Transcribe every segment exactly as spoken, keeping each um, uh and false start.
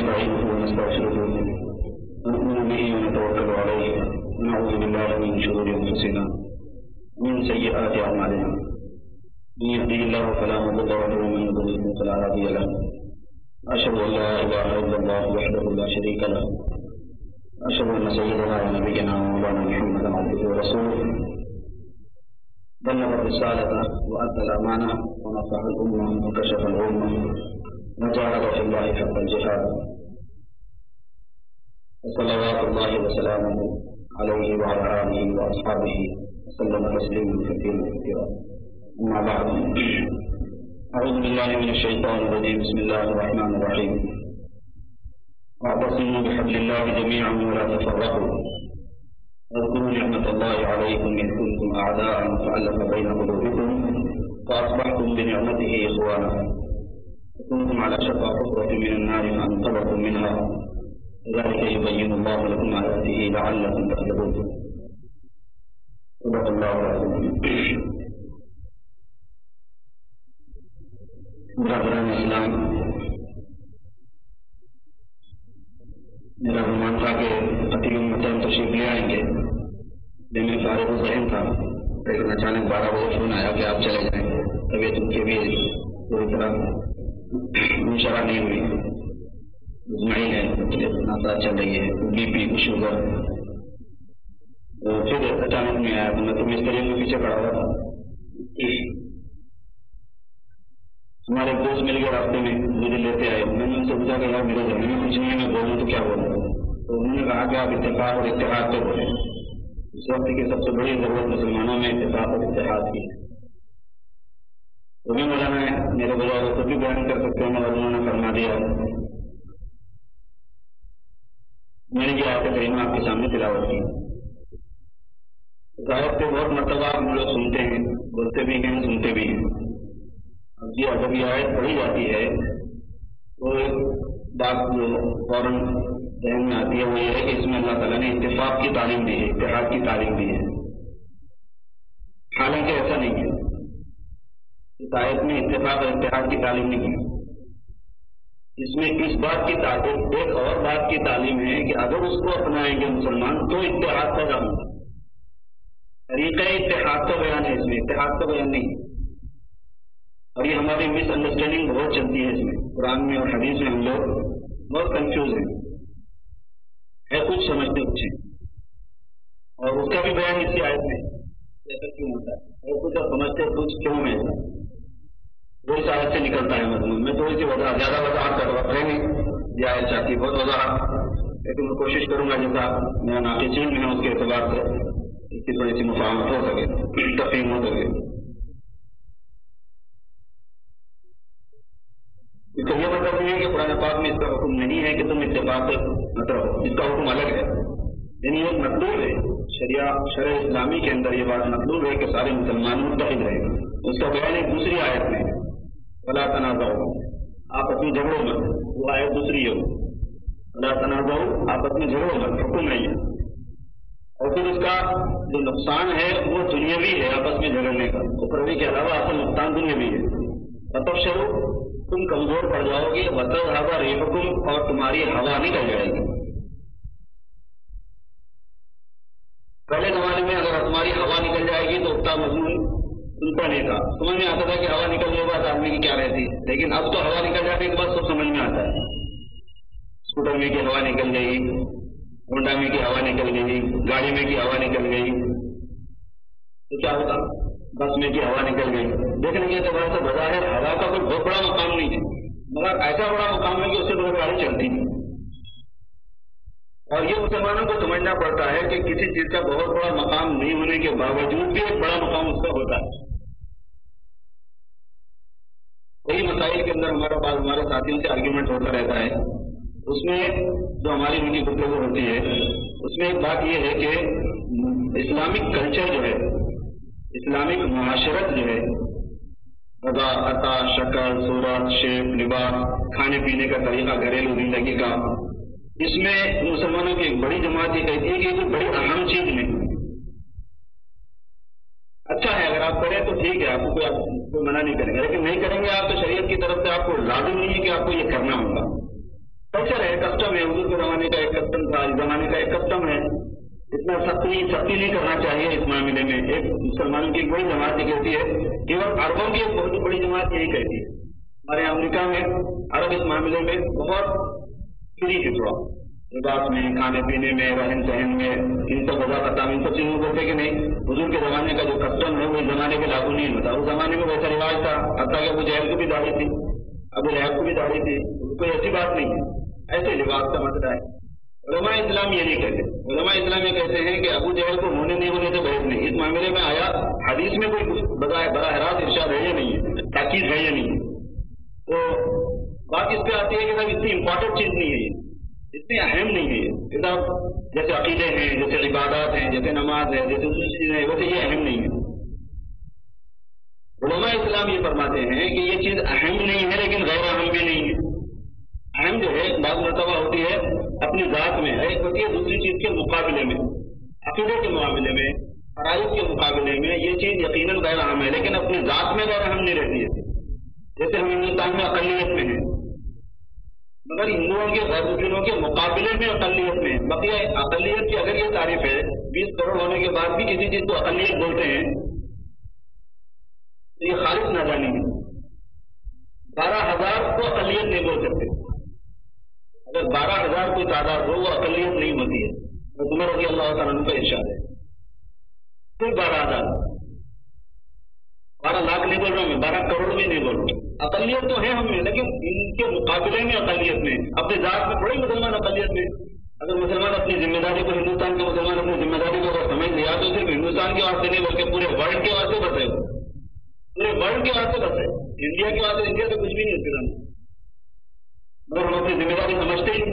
ونستعينه ونستغفره ونؤمن به ونتوكل عليه ونعوذ بالله من شرور أنفسنا ومن سيئات أعمالنا من يهده الله فلا مضل له ومن يضلل فلا هادي له أشهد أن لا إله إلا الله وحده لا شريك له أشهد أن سيدنا ونبينا ومولانا محمدا عبده ورسوله بلغ الرسالة وأدى الأمانة ونصح الأمة وكشف الأمة وجاهد في الله حق الجهاد وصلوات الله وسلامه عليه وعلى آله وأصحابه وسلم تسليما كثيرا كثيرا. أما بعد، أعوذ بالله من الشيطان الرجيم. بسم الله الرحمن الرحيم. واعتصموا بحبل الله جميعا ولا تفرقوا واذكروا نعمة الله عليكم إذ كنتم أعداء فألف بين قلوبكم فأصبحتم بنعمته إخوانا وكنتم على شفا حفرة من النار فأنقذكم منها كذلك يبين الله لكم آياته لعلكم تهتدون. صدق الله العظيم. برادران اسلام، میرا گمان تھا کہ عتیق محترم تشریف لے آئیں گے، لیکن فارغ الذہن تھا، لیکن اچانک بارہ بجے فون آیا کہ آپ چلے جائیں. طبیعت ان کی بھی پوری طرح منشرح نہیں ہوئی، مطمئن ہے، ناساز چل رہی ہے، بی پی شوگر. پھر اچانک میں آیا تو میں تو مستری کے پیچھے پڑا ہوا تھا. ہمارے دوست مل گئے راستے میں، مجھے لیتے آئے. میں نے ان سے پوچھا کہ یار میرے گھر میں کچھ نہیں ہے، میں بولوں تو کیا بولوں؟ تو انہوں نے کہا کہ آپ اتفاق اور اتحاد پہ بولیں. اس وقت کی سب سے بڑی ضرورت مسلمانوں میں اتفاق اور اتحاد کی ہے. وہ بھی مولانا ہے، میرے بجائے وہ خود بھی بیان کر سکتے ہیں اور انہوں نے فرما دیا. میں نے یہ آیت کریمہ آپ کے سامنے تلاوت کی. اس آیت کو بہت مرتبہ ہم لوگ سنتے ہیں، بولتے بھی ہیں، سنتے بھی ہیں. اب یہ جب یہ آیت پڑھی جاتی ہے تو بات جو فوراً ذہن میں آتی ہے وہ یہ ہے کہ اس میں اللہ تعالیٰ نے اتفاق کی تعلیم دی ہے، اتحاد کی تعلیم دی ہے. حالانکہ ایسا نہیں ہے، اس آیت میں اتفاق اور اتحاد کی تعلیم نہیں ہے. اس میں اس بات کی تعلیم، ایک اور بات کی تعلیم ہے کہ اگر اس کو اپنائیں گے مسلمان تو اتحاد پیدا ہوگا. طریقہ اتحاد کا بیان ہے، اس میں اتحاد کا بیان نہیں. اور یہ ہماری مس انڈرسٹینڈنگ بہت چلتی ہے اس میں. قرآن میں اور حدیث میں ہم لوگ بہت کنفیوز ہیں، ہے کچھ سمجھتے کچھ ہیں، اور اس کا بھی بیان اسی آیت میں ایسا کیوں ہوتا ہے، ہے کچھ اور سمجھتے کچھ کیوں میں ایسا، وہ اس آیت سے نکلتا ہے. مضمون میں تھوڑی سی وضاحت، زیادہ وضاحت کا وقت ہے نہیں، یہ آیت چاہتی بہت وضاحت، لیکن میں کوشش کروں گا جیسا میرا ناقصین میں ہے اس کے اعتبار سے اس کی تھوڑی سی مفاہمت ہو سکے، تفہیم ہو سکے. اس کا یہ مطلب نہیں ہے کہ قرآن پاک میں اس کا حکم نہیں ہے کہ تم اتفاق مت رہو، اس کا حکم الگ ہے. یعنی یہ مطلوب ہے، شریعہ شرع اسلامی کے اندر یہ بات مطلوب ہے کہ سارے مسلمان متحد رہیں. اس کا بیان ایک دوسری آیت میں ولا تنازعوا، آپ اپنی جھگڑو مت، وہ آیت دوسری ہے. ولا تنازعوا، آپ اپنے جھگڑو مت، حکم نہیں ہے. اور پھر اس کا جو نقصان ہے وہ دنیاوی ہے، آپس میں جھگڑنے کا، اخروی کے علاوہ اصل نقصان دنیاوی ہے. فتبشروا، تم کمزور پڑ جاؤ گے، وتذهب ريحكم، اور تمہاری ہوا نکل جائے گی. پہلے زمانے میں اگر تمہاری ہوا نکل جائے گی تو اگتا مضمون سنتا نہیں تھا، سمجھ میں آتا تھا کہ ہوا نکلنے کے بعد آدمی کی کیا رہتی. لیکن اب تو ہوا نکل جانے کے بعد سب سمجھ میں آتا ہے. اسکوٹر میں کی ہوا نکل گئی، ہونڈا میں کی ہوا نکل گئی، گاڑی میں کی ہوا نکل گئی، تو کیا ہوتا؟ بس میں کی ہوا نکل گئی. دیکھنے کے اعتبار سے بظاہر ہوا کا کوئی بہت بڑا مقام نہیں ہے، مگر ایسا بڑا مقام ہے کہ اس سے بہت گاڑی چلتی نہیں. اور یہ مسلمانوں کو سمجھنا پڑتا ہے کہ کسی چیز کا بہت بڑا مقام نہیں ہونے کے باوجود بھی ایک بڑا مقام اس کا ہوتا ہے. کئی مسائل کے اندر ہمارا پاس ہمارے ساتھیوں سے آرگیومنٹ ہوتا رہتا ہے. اس میں جو ہماری ان کی گفتگو ہوتی ہے اس میں ایک بات یہ ہے کہ اسلامک کلچر جو ہے، اسلامک معاشرت جو ہے، ادا، عطا، شکل، صورت، شیپ، لباس، کھانے پینے کا طریقہ، گھریلو زندگی کا، اس میں مسلمانوں کی ایک بڑی جماعت یہ کہتی ہے کہ یہ بڑی اہم چیز نہیں. اچھا ہے اگر آپ کریں تو ٹھیک ہے، آپ کو کوئی کوئی منع نہیں کریں گے، لیکن نہیں کریں گے آپ تو شریعت کی طرف سے آپ کو لازم نہیں ہے کہ آپ کو یہ کرنا ہوگا. تب कल्चर है, कस्टम है, हुजूर के ज़माने का एक कस्टम था, इस ज़माने का एक कस्टम है। इतना सख्ती सख्ती नहीं करना चाहिए इस मामले में। एक मुसलमानों की एक बड़ी जमात ये कहती है, केवल अरबों की एक बहुत बड़ी जमात यही कहती है। हमारे अमेरिका में अरब इस मामले में बहुत फ्री है, थोड़ा लिबास में, खाने पीने में, रहन सहन में, इन सब वजह खत्म, इन सब चीज़ों को बोलते कि नहीं हुजूर के ज़माने का जो कस्टम है वो इस ज़माने के लागू नहीं होता। उस ज़माने में वैसा रिवाज था, हत्ता कि अबू जहल को भी दाढ़ी थी, अबू लहब को भी दाढ़ी थी, कोई ऐसी बात नहीं है। ऐसे लिबास का मसला है। उलमा इस्लाम ये नहीं कहते। उलमा इस्लाम ये कहते हैं कि अबू जहल को होने नहीं होने से बहस नहीं। इस मामले में आया हदीस में कोई बराह रास्त इरशाद है या नहीं है, ताकीद है या नहीं है। तो बात इस पर आती है कि साहब इतनी इंपॉर्टेंट चीज़ नहीं है, ये इतनी अहम नहीं है ये साहब। जैसे अकीदे हैं, जैसे इबादत हैं, जैसे नमाज है, जैसे दूसरी चीज़ें हैं, वैसे ये अहम नहीं है। उलमा इस्लाम ये फरमाते हैं कि ये चीज़ अहम नहीं है लेकिन गैर अहम भी नहीं है। अहम जो है बात मरतबा होती है अपनी ज़ात में, एक होती है दूसरी चीज़ के मुकाबले में, अकीदे के मामले में, फराइज़ के मुकाबले में ये चीज़ यकीनन गैर अहम है, लेकिन अपनी ज़ात में गैर अहम नहीं रहती है। जैसे हम हिंदुस्तान में अक़लियत में हैं, मगर हिंदुओं के गैर मुस्लिमों के मुकाबले में अक़लियत में है। बाकी अक़लियत की अगर ये तारीफ है, बीस करोड़ होने के बाद भी किसी चीज़ को अक़लियत बोलते हैं तो ये खालिस नादानी है। बारह हजार को अक़लियत नहीं बोल सकते। अगर बारह हजार कोई तादाद हो वो अक़लियत नहीं होती है। तो उमर रज़ी अल्लाह तआला अन्हु का इरशाद है, सिर्फ बारह हजार, बारह लाख नहीं बोल रहा मैं, बारह करोड़ भी नहीं बोल रहा। अक़लियत तो है हम में, लेकिन इनके मुकाबले में अक़लियत में, अपने जात में बड़े मुसलमान अक़लियत में। अगर मुसलमान अपनी जिम्मेदारी को, हिंदुस्तान के मुसलमान अपनी जिम्मेदारी को अगर समझ लिया तो सिर्फ हिंदुस्तान के वास्ते नहीं बल्कि पूरे वर्ल्ड के वास्ते बचे, पूरे वर्ल्ड के वास्ते बचे। इंडिया के वास्ते, इंडिया तो कुछ भी नहीं है, मगर हम अपनी जिम्मेदारी समझते ही।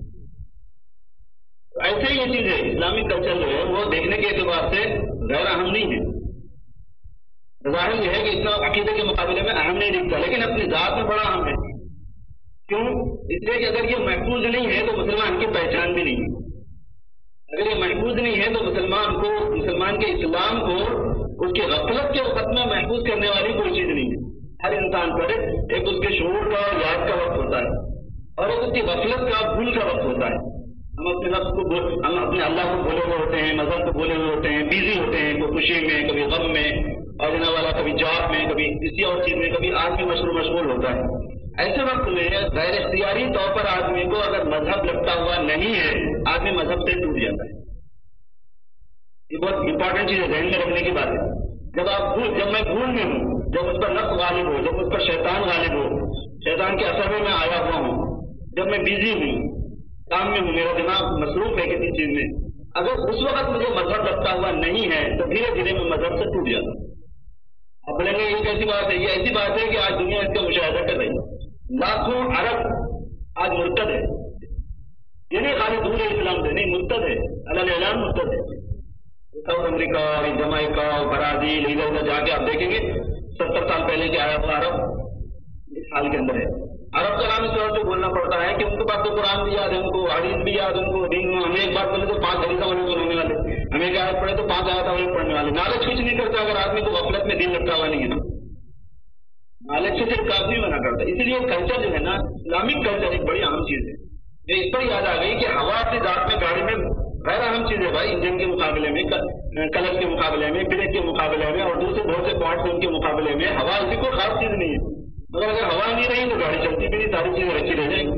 तो ऐसे ही ये चीज है, इस्लामिक कल्चर जो है वो देखने के एतबार से गैर अहम नहीं है। ज़ाहिर यह है कि इतना अकीदे के मुकाबले में अहम नहीं दिखता, लेकिन अपनी ज़ात में बड़ा अहम है। क्यों? इसलिए कि अगर ये महफूज नहीं है तो मुसलमान की पहचान भी नहीं है। अगर ये महफूज नहीं है तो मुसलमान को, मुसलमान के इस्लाम को उसके गफलत के वक्त में महफूज करने वाली कोई चीज नहीं है। हर इंसान पर एक उसके शऊर का और याद का वक्त होता है और एक उसकी गफलत का, भूल का वक्त होता है। हम अपने नफ्स को, हम अपने अल्लाह को भूले हुए होते हैं, मजहब को भूले हुए होते हैं, बिजी होते हैं, कोई खुशी में, कभी गम में, और देने वाला कभी जॉब में, कभी किसी और चीज में, कभी आदमी मशगूल मशगूल होता है। ऐसे वक्त में गैर इख्तियारी तौर पर आदमी को अगर मजहब लगता हुआ नहीं है, आदमी मजहब से टूट जाता है। ये बहुत इंपॉर्टेंट चीज है, ध्यान में रखने की बात है। जब आप भूल, जब मैं भूल में हूँ, जब उस पर नफ्स गालिब हो, जब उस पर शैतान गालिब हो, शैतान के असर में मैं आया हुआ हूँ, जब मैं बिजी हूँ, काम में हूँ, मेरा दिमाग मसरूफ है किसी चीज में, अगर उस वक्त मुझे मजहब लगता हुआ नहीं है तो धीरे धीरे मैं मजहब से टूट जाता हूँ। अब बोलेंगे ये कैसी बात है? ये ऐसी बात है कि आज दुनिया इसका मुशाहिदा कर रही है। लाखों अरब आज मुर्तद है। ये नहीं खाली दूर है इस्लाम से, नहीं, मुर्तद है, अल्लाह ऐलान मुर्तद है। साउथ अमेरिका और जमाइका और ब्राजील, इधर उधर जाके आप देखेंगे सत्तर साल पहले के आया हुआ अरब इस हाल के अंदर है। अरब का नाम इस तरह से बोलना पड़ता है कि उनके पास तो कुरान भी याद है, उनको हदीस भी याद, उनको दीन, हमें एक बात बोले तो पांच हदीसा वाले सुनाने वाले, हमें एक आयत पढ़े तो पांच आयत वाले पढ़ने वाले। नॉलेज कुछ नहीं करता अगर आदमी को गफलत में दिन लगता हुआ नहीं है ना, नॉलेज से सिर्फ काफी मना करता। इसलिए कल्चर जो है ना, इस्लामिक कल्चर एक बड़ी अहम चीज है। ये इस पर याद आ गई कि हवा अपनी जात में, गाड़ी में गैर अहम चीज है भाई, इंजन के मुकाबले में, कलर के मुकाबले में, ब्रेक के मुकाबले में और दूसरे बहुत से पार्ट्स उनके मुकाबले में हवा ऐसी कोई खास चीज नहीं है। मगर अगर हवा नहीं रही तो गाड़ी चलती भी नहीं, सारी चीजें रखी रह जाएंगी।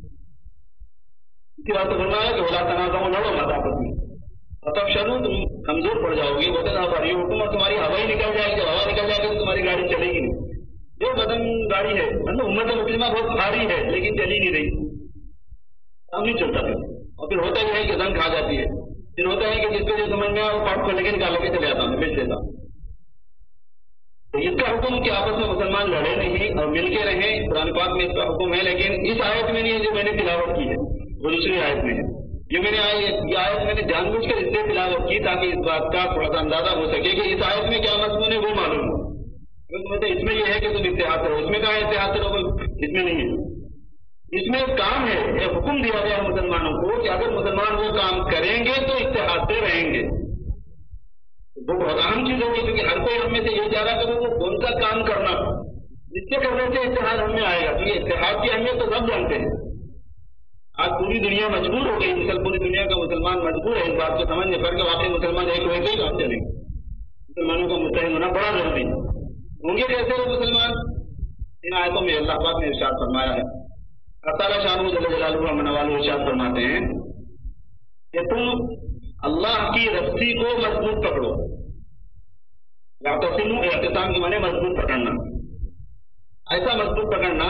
इसकी बात तो सुनना है कि होला तनाज़ा लड़ो मत आपस में, तब शुरू तुम कमजोर पड़ जाओगे। वतन हमारी हुकूमत, तुम्हारी हवा ही निकल जाएगी, जब हवा निकल जाएगी तो तुम्हारी गाड़ी चलेगी नहीं। जो बदन गाड़ी है, मतलब उम्मत मुस्लिमा बहुत भारी है लेकिन चली नहीं रही, काम नहीं चलता फिर। और फिर होता ही है कि जंग खा जाती है, फिर होता है कि जिसको जो समझ में आया वो पार्ट खोल के निकाल के चले जाता हूँ, बेच देता हूँ। तो इसका हुक्म कि आपस में मुसलमान लड़े नहीं और मिलके रहे, कुरान पाक में इसका हुक्म है, लेकिन इस आयत में नहीं है जो मैंने तिलावत की है, वो दूसरी आयत में है। ये मैंने ये आयत मैंने जानबूझकर इसलिए तिलावत की ताकि इस बात का थोड़ा सा अंदाजा हो सके कि इस आयत में क्या मज़मून है वो मालूम हो। तो इसमें यह है कि तुम इत्तेहाद करो, इसमें कहा इत्तेहाद करो, इसमें नहीं है। इसमें एक काम है, एक हुक्म दिया गया है मुसलमानों को कि अगर मुसलमान वो काम करेंगे तो इत्तेहाद से रहेंगे। वो बहुत अहम चीज होगी, क्योंकि हर कोई हम में से ये चाह रहा कि वो कौन सा काम करना, जिससे करने से इत्तेहाद हम में आएगा। तो ये इत्तेहाद की अहमियत तो सब जानते हैं। آج پوری دنیا مجبور ہو گئی، مسل پوری دنیا کا مسلمان مجبور ہے اس بات کو سمجھنے پر کہ واقعی مسلمان ایک ہوئے گا ہی کام چلیں گے، مسلمانوں کا متحد ہونا بڑا ضروری ہوں گے کیسے وہ مسلمان؟ ان آیتوں میں اللہ پاک نے ارشاد فرمایا ہے، اللہ تعالیٰ شان جل جلالہ من والو ارشاد فرماتے ہیں کہ تم اللہ کی رسی کو مضبوط پکڑو، یا تو سنو اعتصام کے معنی مضبوط پکڑنا، ایسا مضبوط پکڑنا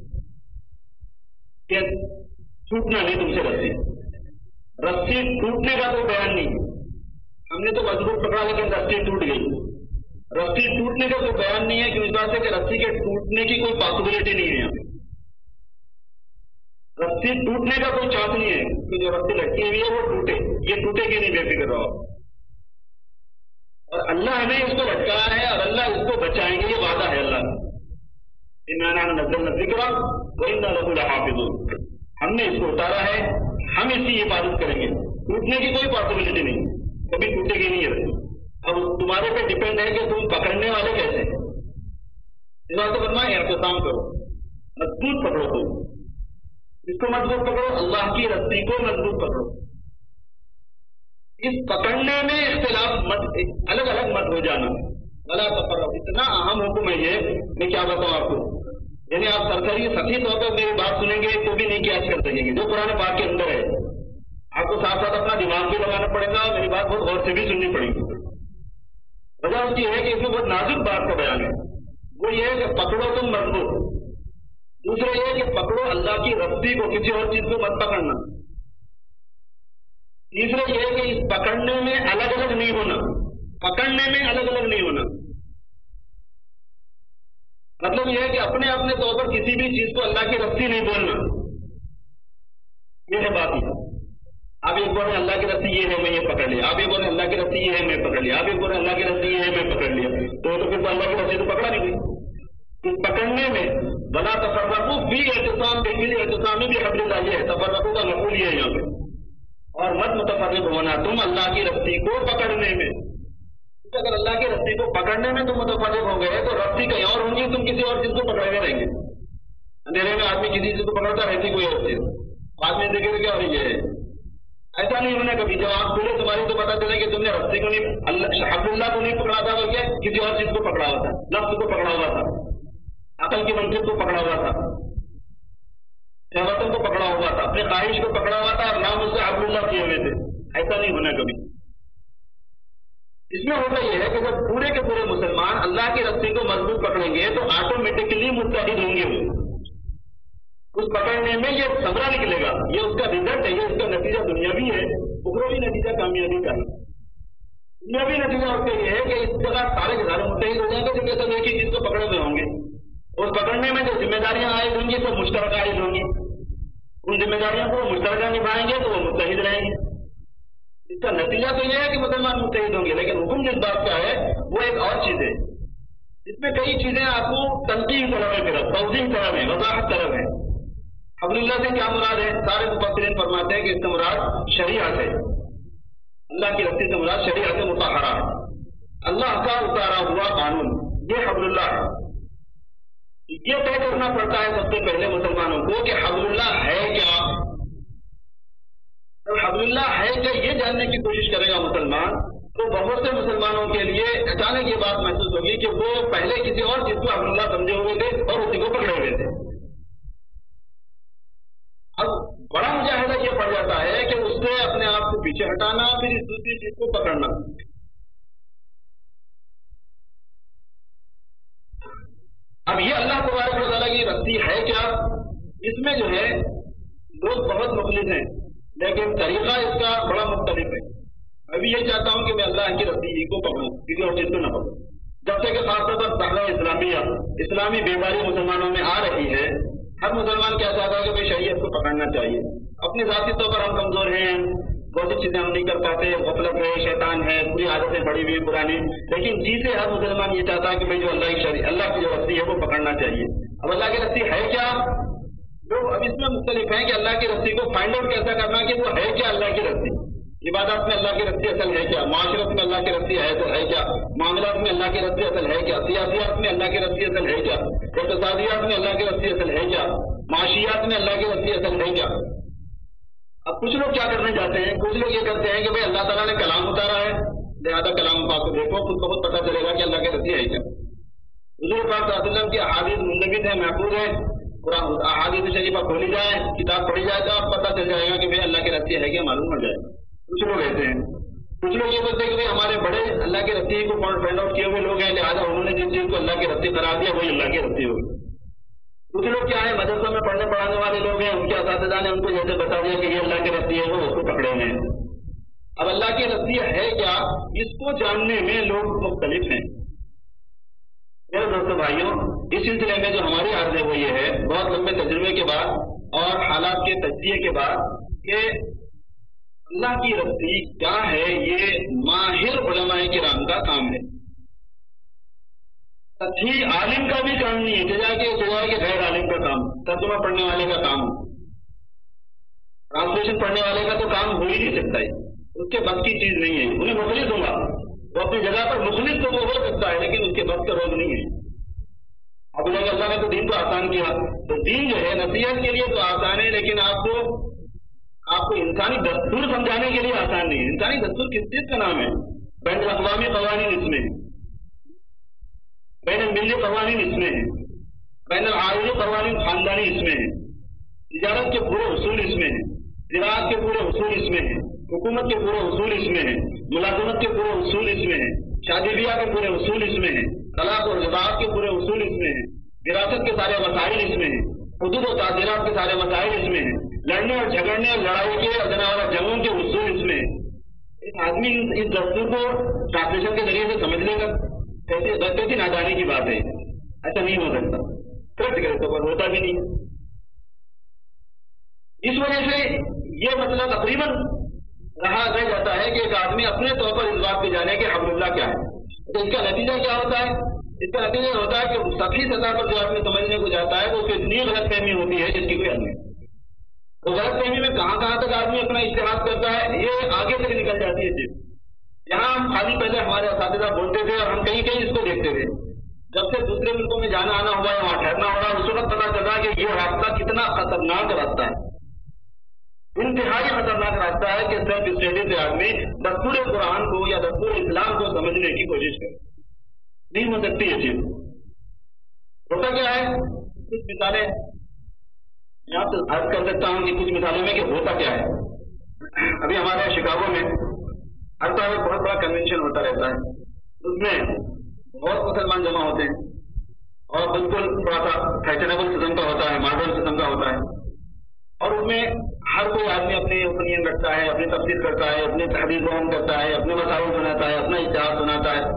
کہ ٹوٹنا نہیں تم سے رسی، رسی ٹوٹنے کا کوئی بیان نہیں، ہم نے تو مضبوط پکڑا لیکن رسی ٹوٹ گئی، رسی ٹوٹنے کا کوئی بیان نہیں ہے کہ اس بات سے کہ رسی کے ٹوٹنے کی کوئی پاسبلٹی نہیں ہے، یہاں رسی ٹوٹنے کا کوئی چانس نہیں ہے کہ جو رسی لٹکی ہوئی ہے وہ ٹوٹے، یہ ٹوٹے گی نہیں، بے فکر رہو، اور اللہ ہمیں اس کو لٹکایا ہے اور اللہ اس کو بچائیں گے، یہ وعدہ ہے اللہ کا، ہم نے اس کو اتارا ہے، ہم اس کی حفاظت کریں گے، ٹوٹنے کی کوئی پاسبلٹی نہیں، کبھی ٹوٹے گی نہیں ہے رسی، اب تمہارے پہ ڈپینڈ ہے کہ تم پکڑنے والے کیسے ہیں، اس بات کو فرمایا احتسام کرو، مضبوط پکڑو، تم اس کو مضبوط پکڑو، اللہ کی رسی کو مضبوط پکڑو، اس پکڑنے میں اختلاف مت، الگ الگ مت ہو جانا، بلا تفرقوا، اتنا اہم حکم ہے یہ، میں کیا بتاؤں آپ کو، یعنی آپ سرکاری سچی طور پر میری بات سنیں گے تو بھی نہیں قیاس کر سکیں گے، جو قرآن پاک کے اندر ہے آپ کو ساتھ ساتھ اپنا دماغ بھی لگانا پڑے گا اور میری بات بہت غور سے بھی سننی پڑے گی، وجہ اس کی ہے کہ اس میں بہت نازک بات کا بیان ہے، وہ یہ ہے کہ پکڑو تم مضبوط، دوسرا یہ ہے کہ پکڑو اللہ کی رسی کو، کسی اور چیز کو مت پکڑنا، تیسرا یہ ہے کہ اس پکڑنے میں الگ الگ نہیں ہونا، پکڑنے میں الگ الگ نہیں ہونا، مطلب یہ ہے کہ اپنے اپنے طور پر کسی بھی چیز کو اللہ کی رسی نہیں بولنا، یہ ہے بات ہی، آپ ایک بولیں اللہ کی رسی یہ ہے میں یہ پکڑ لیا، آپ ایک بولیں اللہ کی رسی یہ ہے میں پکڑ لیا، آپ ایک بولیں اللہ کی رسی یہ ہے میں پکڑ لیا، تو تو پھر تو اللہ کی رسی تو پکڑا نہیں گئی، اس پکڑنے میں بلا تفرقوا فی اعتصام بے اعتصام بھی حبل اللہ، یہ ہے تفرقوا کا مفعول یہ ہے یہاں پہ، اور مت متفرق ہونا تم اللہ کی رسی کو پکڑنے میں، اگر اللہ کی رسی کو پکڑنے میں تم متفرق ہو گئے تو رسی کہیں اور ہوں گی، تم کسی اور چیز کو پکڑے ہوئے رہیں گے، اندھیرے میں آدمی کسی چیز کو پکڑتا رہتی کوئی اور چیز، بعد میں دیکھے کیا ہو یہ ہے، ایسا نہیں ہونا کبھی، جب آپ کھلے تمہاری تو پتا چلے کہ تم نے رسی کو نہیں، اللہ حبل اللہ کو نہیں پکڑا تھا بلکہ کسی اور چیز کو پکڑا ہوا تھا، نفس کو پکڑا ہوا تھا، عقل کی منصب کو پکڑا ہوا تھا، شہوتوں کو پکڑا ہوا تھا، اپنے خواہش کو پکڑا ہوا تھا اور نام اس سے حبل اللہ کیے ہوئے تھے، ایسا نہیں ہونا کبھی، اس میں ہوتا یہ ہے کہ جب پورے کے پورے مسلمان اللہ کی رسی کو مضبوط پکڑیں گے تو آٹومیٹکلی متحد ہوں گے، وہ اس پکڑنے میں یہ ثمرہ نکلے گا، یہ اس کا ریزلٹ ہے، یہ اس کا نتیجہ دنیاوی ہے، اخروی نتیجہ کامیابی کا ہے، دنیاوی نتیجہ اس کا یہ ہے کہ اس جگہ سارے کے سارے متحد ہو جائیں گے کیونکہ سب ایک ہی چیز کو پکڑے ہوئے ہوں گے، اس پکڑنے میں جو ذمہ داریاں عائد ہوں گی تو مشترکہ عائد ہوں گی، ان ذمہ داریوں کو مشترکہ نبھائیں گے تو وہ متحد رہیں گے، اس کا نتیجہ تو یہ ہے کہ مسلمان متحد ہوں گے، لیکن حکم جس بات کا ہے وہ ایک اور چیز ہے، اس میں کئی چیزیں آپ کو تنقید طلب ہے، پھر توضیح طلب ہے، وضاحت طلب ہے، حبل اللہ سے کیا مراد ہے؟ سارے مفسرین فرماتے ہیں کہ اس سے مراد شریعت ہے، اللہ کی رسی سے مراد شریعت مطہرہ ہے، اللہ کا اتارا ہوا قانون، یہ حبل اللہ ہے، یہ طے کرنا پڑتا ہے سب سے پہلے مسلمانوں کو کہ حبل اللہ ہے کیا، حبل اللہ ہے کہ یہ جاننے کی کوشش کرے گا مسلمان تو بہت سے مسلمانوں کے لیے اچانک یہ بات محسوس ہوگی کہ وہ پہلے کسی اور چیز کو حبل اللہ سمجھے ہوئے تھے اور اسی کو پکڑے ہوئے تھے، اب بڑا مجاہدہ یہ پڑ جاتا ہے کہ اس سے اپنے آپ کو پیچھے ہٹانا، پھر اس دوسری چیز کو پکڑنا، اب یہ اللہ تبارک و تعالیٰ کی رسی ہے کیا، اس میں جو ہے لوگ بہت مخلص ہیں لیکن طریقہ اس کا بڑا مختلف ہے، میں بھی یہ چاہتا ہوں کہ میں اللہ کی رسی ہی کو پکڑوں، کسی اور چیز کو نہ پکڑوں، جب سے کہ خاص طور پر دعویٰ اسلامیہ اسلامی بیماری مسلمانوں میں آ رہی ہے، ہر مسلمان کیا چاہتا ہے کہ بھائی شریعت کو پکڑنا چاہیے، اپنی ذاتی طور پر ہم کمزور ہیں، بہت سی چیزیں ہم نہیں کر پاتے، غفلت ہے، شیطان ہے، پوری عادتیں بڑی ہوئی پرانی، لیکن جی سے ہر مسلمان یہ چاہتا ہے کہ بھائی جو اللہ کی شریعت، اللہ کی جو رسی ہے وہ پکڑنا چاہیے۔ اب اللہ کی رسی ہے کیا؟ لوگ اب اس میں مختلف ہیں کہ اللہ کی رسی کو فائنڈ آؤٹ کیسا کرنا کہ وہ ہے کیا اللہ کی رسی، عبادات میں اللہ کی رسی اصل ہے کیا، معاشرت میں اللہ کی رسی ہے تو ہے کیا، معاملات میں اللہ کی رسی اصل ہے کیا، سیاسیات میں اللہ کی رسی اصل ہے کیا، اقتصادیات میں اللہ کی رسی اصل ہے کیا، معاشیات میں اللہ کی رسی اصل ہے کیا، اب کچھ لوگ کیا کرنے جاتے ہیں، کچھ لوگ یہ کرتے ہیں کہ بھائی اللہ تعالیٰ نے کلام اتارا ہے، لہٰذا کلام پاک کو دیکھو، خود بہت پتہ چلے گا کہ اللہ کے رسی ہے کیا۔ حضور پاک صلی اللہ علیہ وسلم کی احادیث منضبط ہے، محفوظ ہے، احادیث شریفہ کھولی جائے، کتاب پڑھی جائے تو آپ پتہ چل جائے گا کہ بھائی اللہ کے رسی ہے کیا، معلوم ہو جائے گا۔ کچھ لوگ ایسے ہیں، کچھ لوگ یہ بولتے ہیں کہ بھائی ہمارے بڑے اللہ کے رسی کو فائنڈ آؤٹ کیے ہوئے لوگ ہیں، لہٰذا انہوں نے جن چیز کو اللہ کے رسی قرار دیا وہی اللہ کے رسی ہوگی۔ کچھ لوگ کیا ہے، مدرسہ میں پڑھنے پڑھانے والے لوگ ہیں، ان کے اساتذہ نے ان کو جیسے بتا دیا کہ یہ اللہ کی رسی ہے، وہ اس کو پکڑے ہیں۔ اب اللہ کی رسی ہے کیا، اس کو جاننے میں لوگ مختلف ہیں۔ میرے دوستو بھائیوں، اس سلسلے میں جو ہماری عرض ہے وہ یہ ہے، بہت لمبے تجربے کے بعد اور حالات کے تجزیے کے بعد، کہ اللہ کی رسی کیا ہے، یہ ماہر علماء کرام کا کام ہے، سچی عالم کا بھی کام نہیں ہے، جزا کے جزا کے غیر عالم کا کام، ترجمہ پڑھنے والے کا کام، ٹرانسلیشن پڑھنے والے کا تو کام ہو ہی نہیں سکتا ہے، اس کے بس کی چیز نہیں ہے۔ انہیں مخلص ہوگا وہ اپنی جگہ پر مخلص تو وہ ہو سکتا ہے، لیکن اس کے بس کا روز نہیں ہے۔ اب لوگ اللہ نے تو دین کو آسان کیا، تو دین جو ہے نصیحت کے لیے تو آسان ہے، لیکن آپ کو آپ کو انسانی دستور سمجھانے کے لیے آسان نہیں ہے۔ انسانی دستور کس چیز کا نام ہے؟ بین الاقوامی قوانین اس میں ہے، بین الملی قوانین اس میں ہے، بین العالمی قوانین خاندانی اس میں ہے، تجارت کے پورے اصول اس میں ہیں، زراعت کے پورے اصول اس میں ہیں، حکومت کے پورے اصول اس میں ہیں، ملازمت کے پورے اصول اس میں ہیں، شادی بیاہ کے پورے اصول اس میں ہیں، طلاق اور رضاعت کے پورے اصول اس میں ہیں، وراثت کے سارے مسائل اس میں ہیں، حدود و تعزیرات کے سارے مسائل اس میں ہیں، لڑنے اور جھگڑنے اور لڑائی کے اور جناور جنگوں کے اصول اس میں ہیں۔ ایک آدمی اس دستور کو ٹرانسلیشن کے ذریعے سے سمجھ لے گا، کیسی نادانی کی بات ہے، ایسا نہیں ہو سکتا، پریکٹیکل طور پر ہوتا بھی نہیں۔ اس وجہ سے یہ مسئلہ تقریباً رہا رہ جاتا ہے کہ ایک آدمی اپنے طور پر اس بات پہ جانے کہ حبل اللہ کیا ہے، تو اس کا نتیجہ کیا ہوتا ہے؟ اس کا نتیجہ ہوتا ہے کہ سطحی سطح پر جو آدمی سمجھنے کو جاتا ہے تو اس کو اتنی غلط فہمی ہوتی ہے جس کی کوئی حد نہیں۔ تو غلط فہمی میں کہاں کہاں تک آدمی اپنا اجتہاد کرتا ہے، یہ آگے تک نکل جاتی ہے چیز۔ یہاں ہم خالی پہلے ہمارے اساتذہ بولتے تھے اور ہم کہیں کہیں اس کو دیکھتے تھے، جب سے دوسرے ملکوں میں جانا آنا ہوا ہے، وہاں ٹھہرنا ہو رہا ہے، اس وقت پتا چلا کہ یہ راستہ کتنا خطرناک راستہ ہے، انتہائی خطرناک راستہ ہے کہ سیلف اسٹڈی سے آدمی دستور قرآن کو یا دستور اسلام کو سمجھنے کی کوشش کرے، نہیں ہو سکتی یہ چیز۔ ہوتا کیا ہے، کچھ مثالیں میں آپ سے عرض کر سکتا ہوں کہ کچھ مثالوں میں کہ ہوتا کیا ہے۔ ابھی ہمارے شکاگو میں ہر سال ایک بہت بڑا کنونشن ہوتا رہتا ہے، اس میں بہت مسلمان جمع ہوتے ہیں اور بالکل تھوڑا سا فیشنیبل قسم کا ہوتا ہے، ماڈرن قسم کا ہوتا ہے، اور اس میں ہر کوئی آدمی اپنی اوپینین رکھتا ہے، اپنی تفسیر کرتا ہے، اپنی تحریر بیان کرتا ہے، اپنے مسائل سناتا ہے، اپنا اجتہاد سناتا ہے۔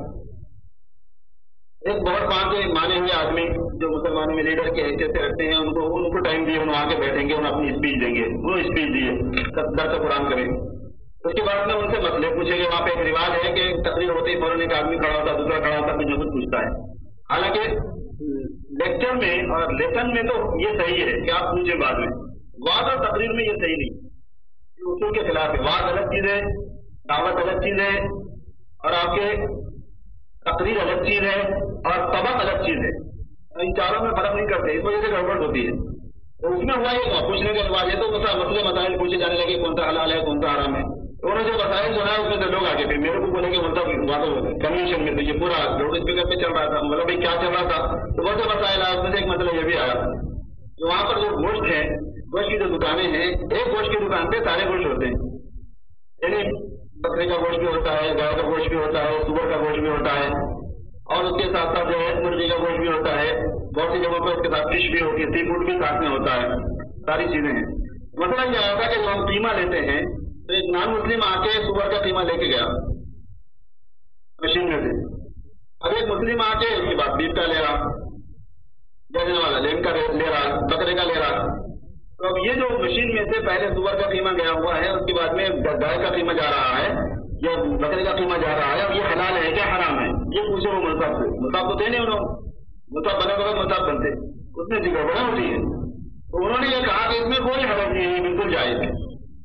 ایک بہت وہاں کے مانے ہوئے آدمی جو مسلمانوں میں لیڈر کے حیثیت سے رکھتے ہیں، ان کو ان کو ٹائم دیے، وہاں کے بیٹھیں گے، انہیں اپنی اسپیچ دیں گے، وہ اسپیچ دیے درس قرآن کریں گے۔ اس کے بعد میں ان سے مسئلے پوچھیں گے۔ وہاں پہ ایک رواج ہے کہ تقریر ہوتے ہی فوراً ایک آدمی کھڑا ہوتا ہے، دوسرا کھڑا ہوتا ہے، کچھ نہ کچھ پوچھتا ہے۔ حالانکہ لیکچر میں اور لیسن میں تو یہ صحیح ہے کہ آپ پوچھیں بعد میں، وعد اور تقریر میں یہ صحیح نہیں، یہ اصول کے خلاف ہے۔ وعد الگ چیز ہے، دعوت الگ چیز ہے، اور آپ کے تقریر الگ چیز ہے، اور سبق الگ چیز ہے، ان چاروں میں فرق نہیں کرتے، اس وجہ سے گڑبڑ ہوتی ہے۔ تو اس میں ہوا یہ پوچھنے کا رواج ہے، تو مسئلے مسائل پوچھے جانے لگے، کون سا حلال ہے کون سا حرام ہے۔ تو انہوں نے جو مسائل سنا ہے اس میں سے لوگ آگے تھے، میرے کو بولے کہ مطلب کنوینشن میں تو یہ پورا لوڈ اسپیکر پہ چل رہا تھا، مطلب بھائی کیا چل رہا تھا، تو بہت سے مسائل آیا، اس میں سے ایک مسئلہ یہ بھی آیا کہ وہاں پر جو گوشت ہے، گوشت کی جو دکانیں ہیں، ایک گوشت کی دکان پہ سارے گوشت ہوتے ہیں، یعنی بکرے کا گوشت بھی ہوتا ہے، گائے کا گوشت بھی ہوتا ہے، سور کا گوشت بھی ہوتا ہے، اور اس کے ساتھ ساتھ جو ہے مرغی کا گوشت بھی ہوتا ہے، بہت سی جگہوں پہ اس کے ساتھ فش بھی ہوتی ہے، سی فوڈ بھی ساتھ میں ہوتا ہے، ساری چیزیں ہیں۔ مسئلہ یہ آیا تھا کہ جو ہم قیمہ لیتے ہیں، تو ایک نان مسلم آ کے سور کا قیمہ لے کے گیا مشین میں سے، اب ایک مسلم آ کے اس کے بعد بیف کا لے رہا، دینے والا لیم کا لے رہا، بکرے کا لے رہا۔ تو اب یہ جو مشین میں سے پہلے سور کا قیمہ گیا ہوا ہے، اس کے بعد میں گائے کا قیمہ جا رہا ہے یا بکرے کا قیمہ جا رہا ہے، اب یہ حلال ہے کیا حرام ہے، یہ پوچھے وہ مذہب سے، مذہب تو تھے نہیں، انہوں مذہب بنے بغیر مذہب بنتے، اس میں گڑبڑ ہوتی ہے۔ تو انہوں نے یہ کہا کہ اس میں کوئی حرج نہیں ہے، بالکل جائز ہے،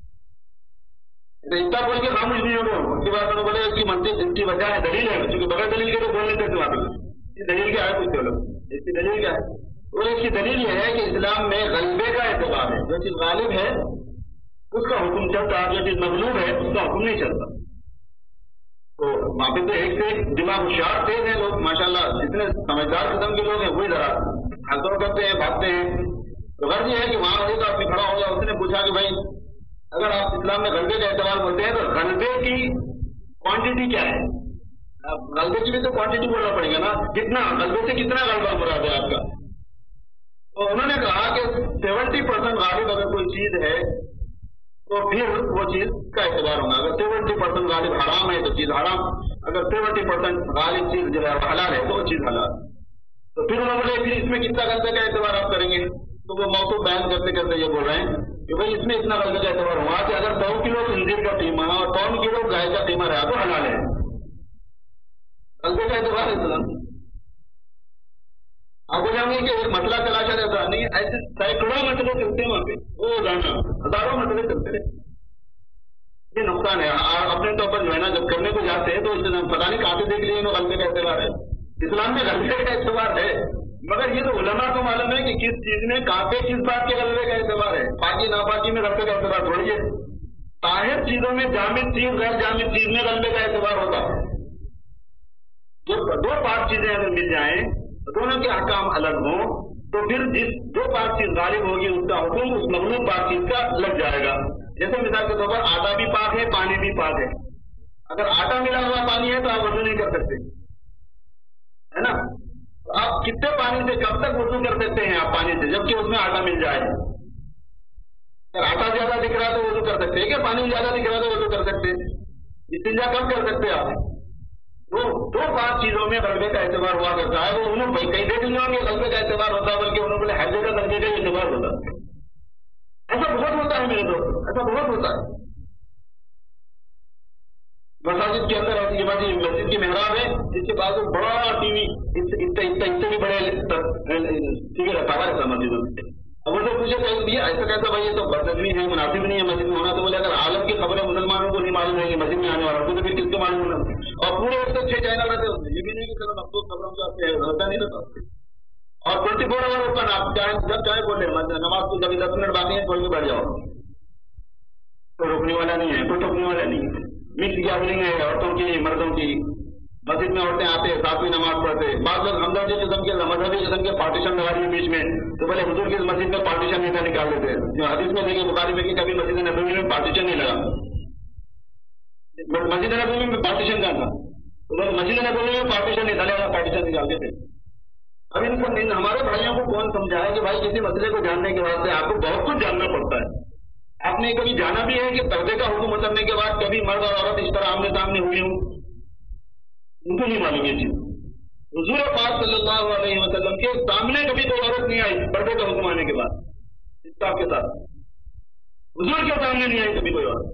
اتنا بول کے خاموش نہیں ہو گئے۔ اس کے بعد انہوں نے بولے اس کی منطق، اس کی وجہ ہے، دلیل ہے، کیونکہ بغیر دلیل کے تو بول نہیں سکتے وہاں پہ، اس کی دلیل کیا ہے پوچھتے لوگ، اس کی دلیل کیا ہے؟ اور اس کی دلیل یہ ہے کہ اسلام میں غلبے کا اعتبار ہے، جو چیز غالب ہے اس کا حکم چلتا ہے، جو چیز مغلوب ہے اس کا حکم نہیں چلتا. تو وہاں پہ تو ایک سے ایک دماغ ہوشیار تیز ہیں لوگ ماشاء اللہ، جتنے سمجھدار قسم کے لوگ ہیں وہی ذرا ہنسو کرتے ہیں، بھاگتے ہیں. تو غرض یہ ہے کہ وہاں ایک آدمی کھڑا ہو گیا، اس نے پوچھا کہ بھائی اگر آپ اسلام میں غلبے کا اعتبار بولتے ہیں تو غلبے کی کوانٹٹی کیا ہے؟ غلبے کی بھی تو کوانٹٹی بولنا پڑے گا نا، کتنا غلبے سے کتنا غلبہ مراد ہے آپ کا؟ تو انہوں نے کہا کہ سیونٹی پرسینٹ غالب اگر کوئی چیز ہے تو پھر وہ چیز کا اعتبار ہوگا. اگر سیونٹی پرسینٹ غالب حرام ہے تو چیز حرام، اگر سیونٹی پرسینٹ غالب چیز جو ہے حلال ہے تو وہ چیز حلال. تو پھر انہوں نے پھر اس میں کتنا غلبے کا اعتبار آپ کریں گے؟ تو وہ موضوع بیان کرتے کرتے یہ بول رہے ہیں کہ بھائی اس میں اتنا غلبے کا اعتبار ہوا کہ اگر سو کلو خنزیر کا قیمہ اور سو کلو گائے کا قیمہ رہا تو حلال ہے. غلبے کا اعتبار ہے سلام. آپ کو جانیں گے کہ ایک مسئلہ تلاشا رہتا نہیں، ایسے سینکڑوں مسئلے چلتے ہیں وہاں پہ، وہ جانا ہزاروں مسئلے چلتے رہے. یہ نقصان ہے. اپنے طور پر جو ہے نا جب کرنے کو جاتے ہیں تو اس سے پتا نہیں کہاں سے دیکھ لیے غلبے کا اعتبار ہے. اسلام میں غلبے کا اعتبار ہے، مگر یہ تو علماء کو معلوم ہے کہ کس چیز میں کہاں پہ کس بات کے غلبے کا اعتبار ہے. پاکی ناپاکی میں غلبے کا اعتبار تھوڑی ہے. طاہر چیزوں میں جامد چیز غیر جامد چیز میں غلبے کا اعتبار ہوتا ہے. جو دو پاک چیزیں اگر مل جائیں دونوں کے احکام الگ ہوں تو پھر جس دو پاک چیز غالب ہوگی اس کا حکم اس مغلوب پاک چیز کا لگ جائے گا. جیسے مثال کے طور پر آٹا بھی پاک ہے، پانی بھی پاک ہے. اگر آٹا ملا ہوا پانی ہے تو آپ وضو نہیں کر سکتے، ہے نا. تو آپ کتنے پانی سے کب تک وضو کر سکتے ہیں آپ پانی سے جبکہ اس میں آٹا مل جائے؟ اگر آٹا زیادہ دکھ رہا تو وضو کر سکتے ہیں، کہ پانی زیادہ دکھ رہا تو وضو کر سکتے ہیں. استنجا کب کر سکتے ہیں آپ؟ وہ دو پانچ چیزوں میں غلبے کا اعتبار ہوا کرتا ہے. وہ انہوں کئی کئی دیکھ لوں گے غلبے کا اعتبار ہوتا ہے، بلکہ انہوں نے حجے کا درجے کا اعتبار ہوتا ہے. ایسا بہت ہوتا ہے میرے دوست، ایسا بہت ہوتا ہے. مساجد کے اندر ایسی مسجد کی محراب ہے جس کے بعد بڑا ٹی وی اس سے بھی بڑے ٹی وی رکھا ہوا رہتا مسجدوں میں. اب ان سے پوچھے کہ ایسا کیسا بھائی یہ تو بدنمی ہے، مناسب نہیں ہے مسجد میں ہونا. تو بولے اگر عالم کی خبریں مسلمانوں کو نہیں معلوم ہے کہ مسجد میں آنے والا کو تو پھر کس کو معلوم ہونا؟ اور پورے ایک سو چھ چینل رہتے ہیں، یہ بھی نہیں کہ چلو افسوس خبروں کا ہوتا نہیں رہتا. اور ٹوینٹی فور آور اوپن، آپ چاہے جب چاہے بولے نماز کو کبھی دس منٹ باقی ہے کوئی بھی بیٹھ جاؤ، کوئی روکنے والا نہیں ہے، کوئی ٹوکنے والا نہیں ہے. مکس گیدرنگ ہے عورتوں کی مردوں کی. مسجد میں عورتیں آتے ساتویں نماز پڑھتے. بعض لوگ ہمدردی قسم کے مذہبی قسم کے پارٹیشن لگا دیے بیچ میں، تو بولے حضور کی مسجد میں پارٹیشن نہیں تھا، نکال دیتے ہیں. جو حدیث میں دیکھیں بخاری میں کہ کبھی مسجد نبوی میں پارٹیشن نہیں لگا. مسجد نبوی میں پارٹیشن کہاں تھا؟ تو مسجد نبوی میں پارٹیشن نہیں تھا، پارٹیشن نکال دیتے. اب ان کو ہمارے بھائیوں کو کون سمجھائے کہ بھائی کسی مسئلے کو جاننے کے بعد سے آپ کو بہت کچھ جاننا پڑتا ہے. آپ نے کبھی جانا بھی ہے کہ پردے کا حکم اترنے کے بعد کبھی مرد اور عورت اس طرح آمنے سامنے ہوئی ہوں؟ ان کو نہیں معلوم یہ چیز. حضور پاک صلی اللہ علیہ وسلم کے سامنے کبھی کوئی عورت نہیں آئی پردے کا حکم آنے کے بعد انصاف کے ساتھ. حضور کے سامنے نہیں آئی کبھی کوئی عورت.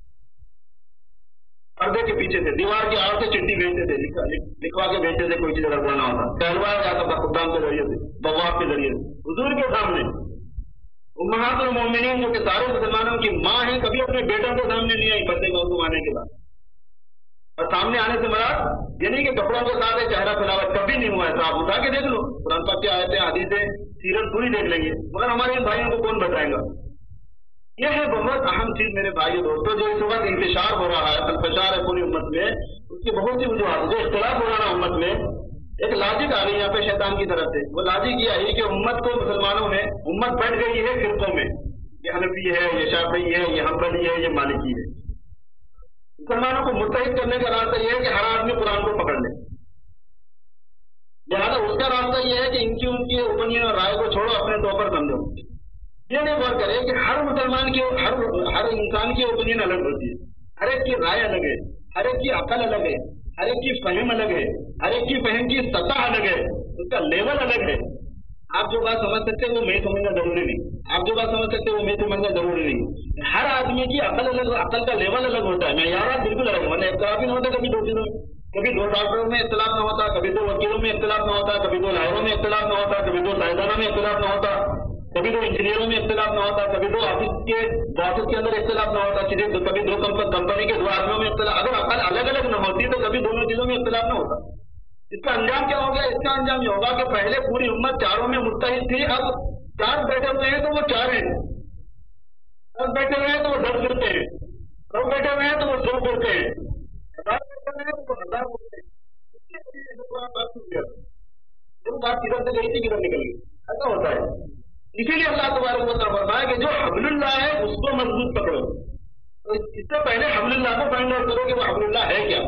پردے کے پیچھے سے دیوار کی آڑ سے چٹھی بھیجتے تھے، لکھوا کے بھیجتے تھے کوئی چیز اگر بولنا ہوتا، کہلوایا جاتا تھا خدام کے ذریعے سے، بواب کے ذریعے سے. حضور کے سامنے امہات المومنین جو کہ سارے مسلمانوں کی ماں ہیں کبھی اپنے بیٹوں کے سامنے نہیں آئی پردے کا حکم آنے کے بعد. اور سامنے آنے سے مراد یعنی کہ کپڑوں کے ساتھ چہرہ پھیلاوا کبھی نہیں ہوا. ایسا آپ اٹھا کے دیکھ لو، قرآن پاک کی آیتیں حدیثیں سیرت پوری دیکھ لیں گے، مگر ہمارے ان بھائیوں کو کون بتائے گا؟ یہ ہے بہت اہم چیز میرے بھائی دوستوں، جو اس وقت انتشار ہو رہا ہے، انتشار ہے پوری امت میں. اس کی بہت سی وجوہات، جو اختلاف ہو رہا ہے امت میں، ایک لاجک آ رہی ہے یہاں پہ شیطان کی طرف سے. وہ لاجک یہ آئی کہ امت کو مسلمانوں میں امت بٹ گئی ہے فرقوں میں، یہ حنفی ہے، یہ شافعی ہے، یہ حنبلی ہے، یہ مالکی ہے. مسلمانوں کو متحد کرنے کا راستہ یہ ہے کہ ہر آدمی قرآن کو پکڑ لے. لہٰذا اس کا راستہ یہ ہے کہ ان کی ان کی اوپینین اور رائے کو چھوڑو، اپنے طور پر سمجھو. یہ نہیں غور کرے کہ ہر مسلمان کی ہر ہر انسان کی اوپینین الگ ہوتی ہے، ہر ایک کی رائے الگ ہے، ہر ایک کی عقل الگ ہے، ہر ایک کی فہم الگ ہے، ہر ایک کی فہم کی سطح الگ ہے، اس کا لیول الگ ہے. آپ جو بات سمجھ سکتے ہیں وہ میں سمجھنا ضروری نہیں، آپ جو بات سمجھ سکتے ہیں وہ میں سمجھنا ضروری نہیں. ہر آدمی کی عقل الگ، عقل کا لیول الگ ہوتا ہے، معیارات بالکل الگ. ورنہ اختلاف ہی نہ ہوتا کبھی دو چیزوں میں، کبھی دو ڈاکٹروں میں اختلاف نہ ہوتا، کبھی دو وکیلوں میں اختلاف نہ ہوتا، کبھی دو لائروں میں اختلاف نہ ہوتا، کبھی دو سائنسدانوں میں اختلاف نہ ہوتا، کبھی دو انجینئروں میں اختلاف نہ ہوتا، کبھی دو آفس کے باسز کے اندر اختلاف نہ ہوتا، کبھی دو کمپنی کے دو آدمیوں میں اختلاف. اگر عقل الگ الگ نہ ہوتی تو کبھی دونوں چیزوں میں اختلاف نہ ہوتا. اس کا انجام کیا ہوگا؟ اس کا انجام یہ ہوگا کہ پہلے پوری امت چاروں میں متحد تھی، اب چار بیٹھے ہوئے ہیں تو وہ چار ہیں. दस बैठे हुए हैं तो वो दस फिरते हैं, सौ बैठे हुए हैं तो वो सौ फिरते हैं, हजार बैठे हुए हैं तो वो हजार बोलते हैं। वो बात किधर से गई थी किधर निकल गई, ऐसा होता है। इसीलिए अल्लाह तबारक व तआला फरमाया कि जो हब्लुल्लाह है उसको मजबूत पकड़ो। तो इससे पहले हब्लुल्लाह को फाइंड आउट करो कि वो हब्लुल्लाह है क्या।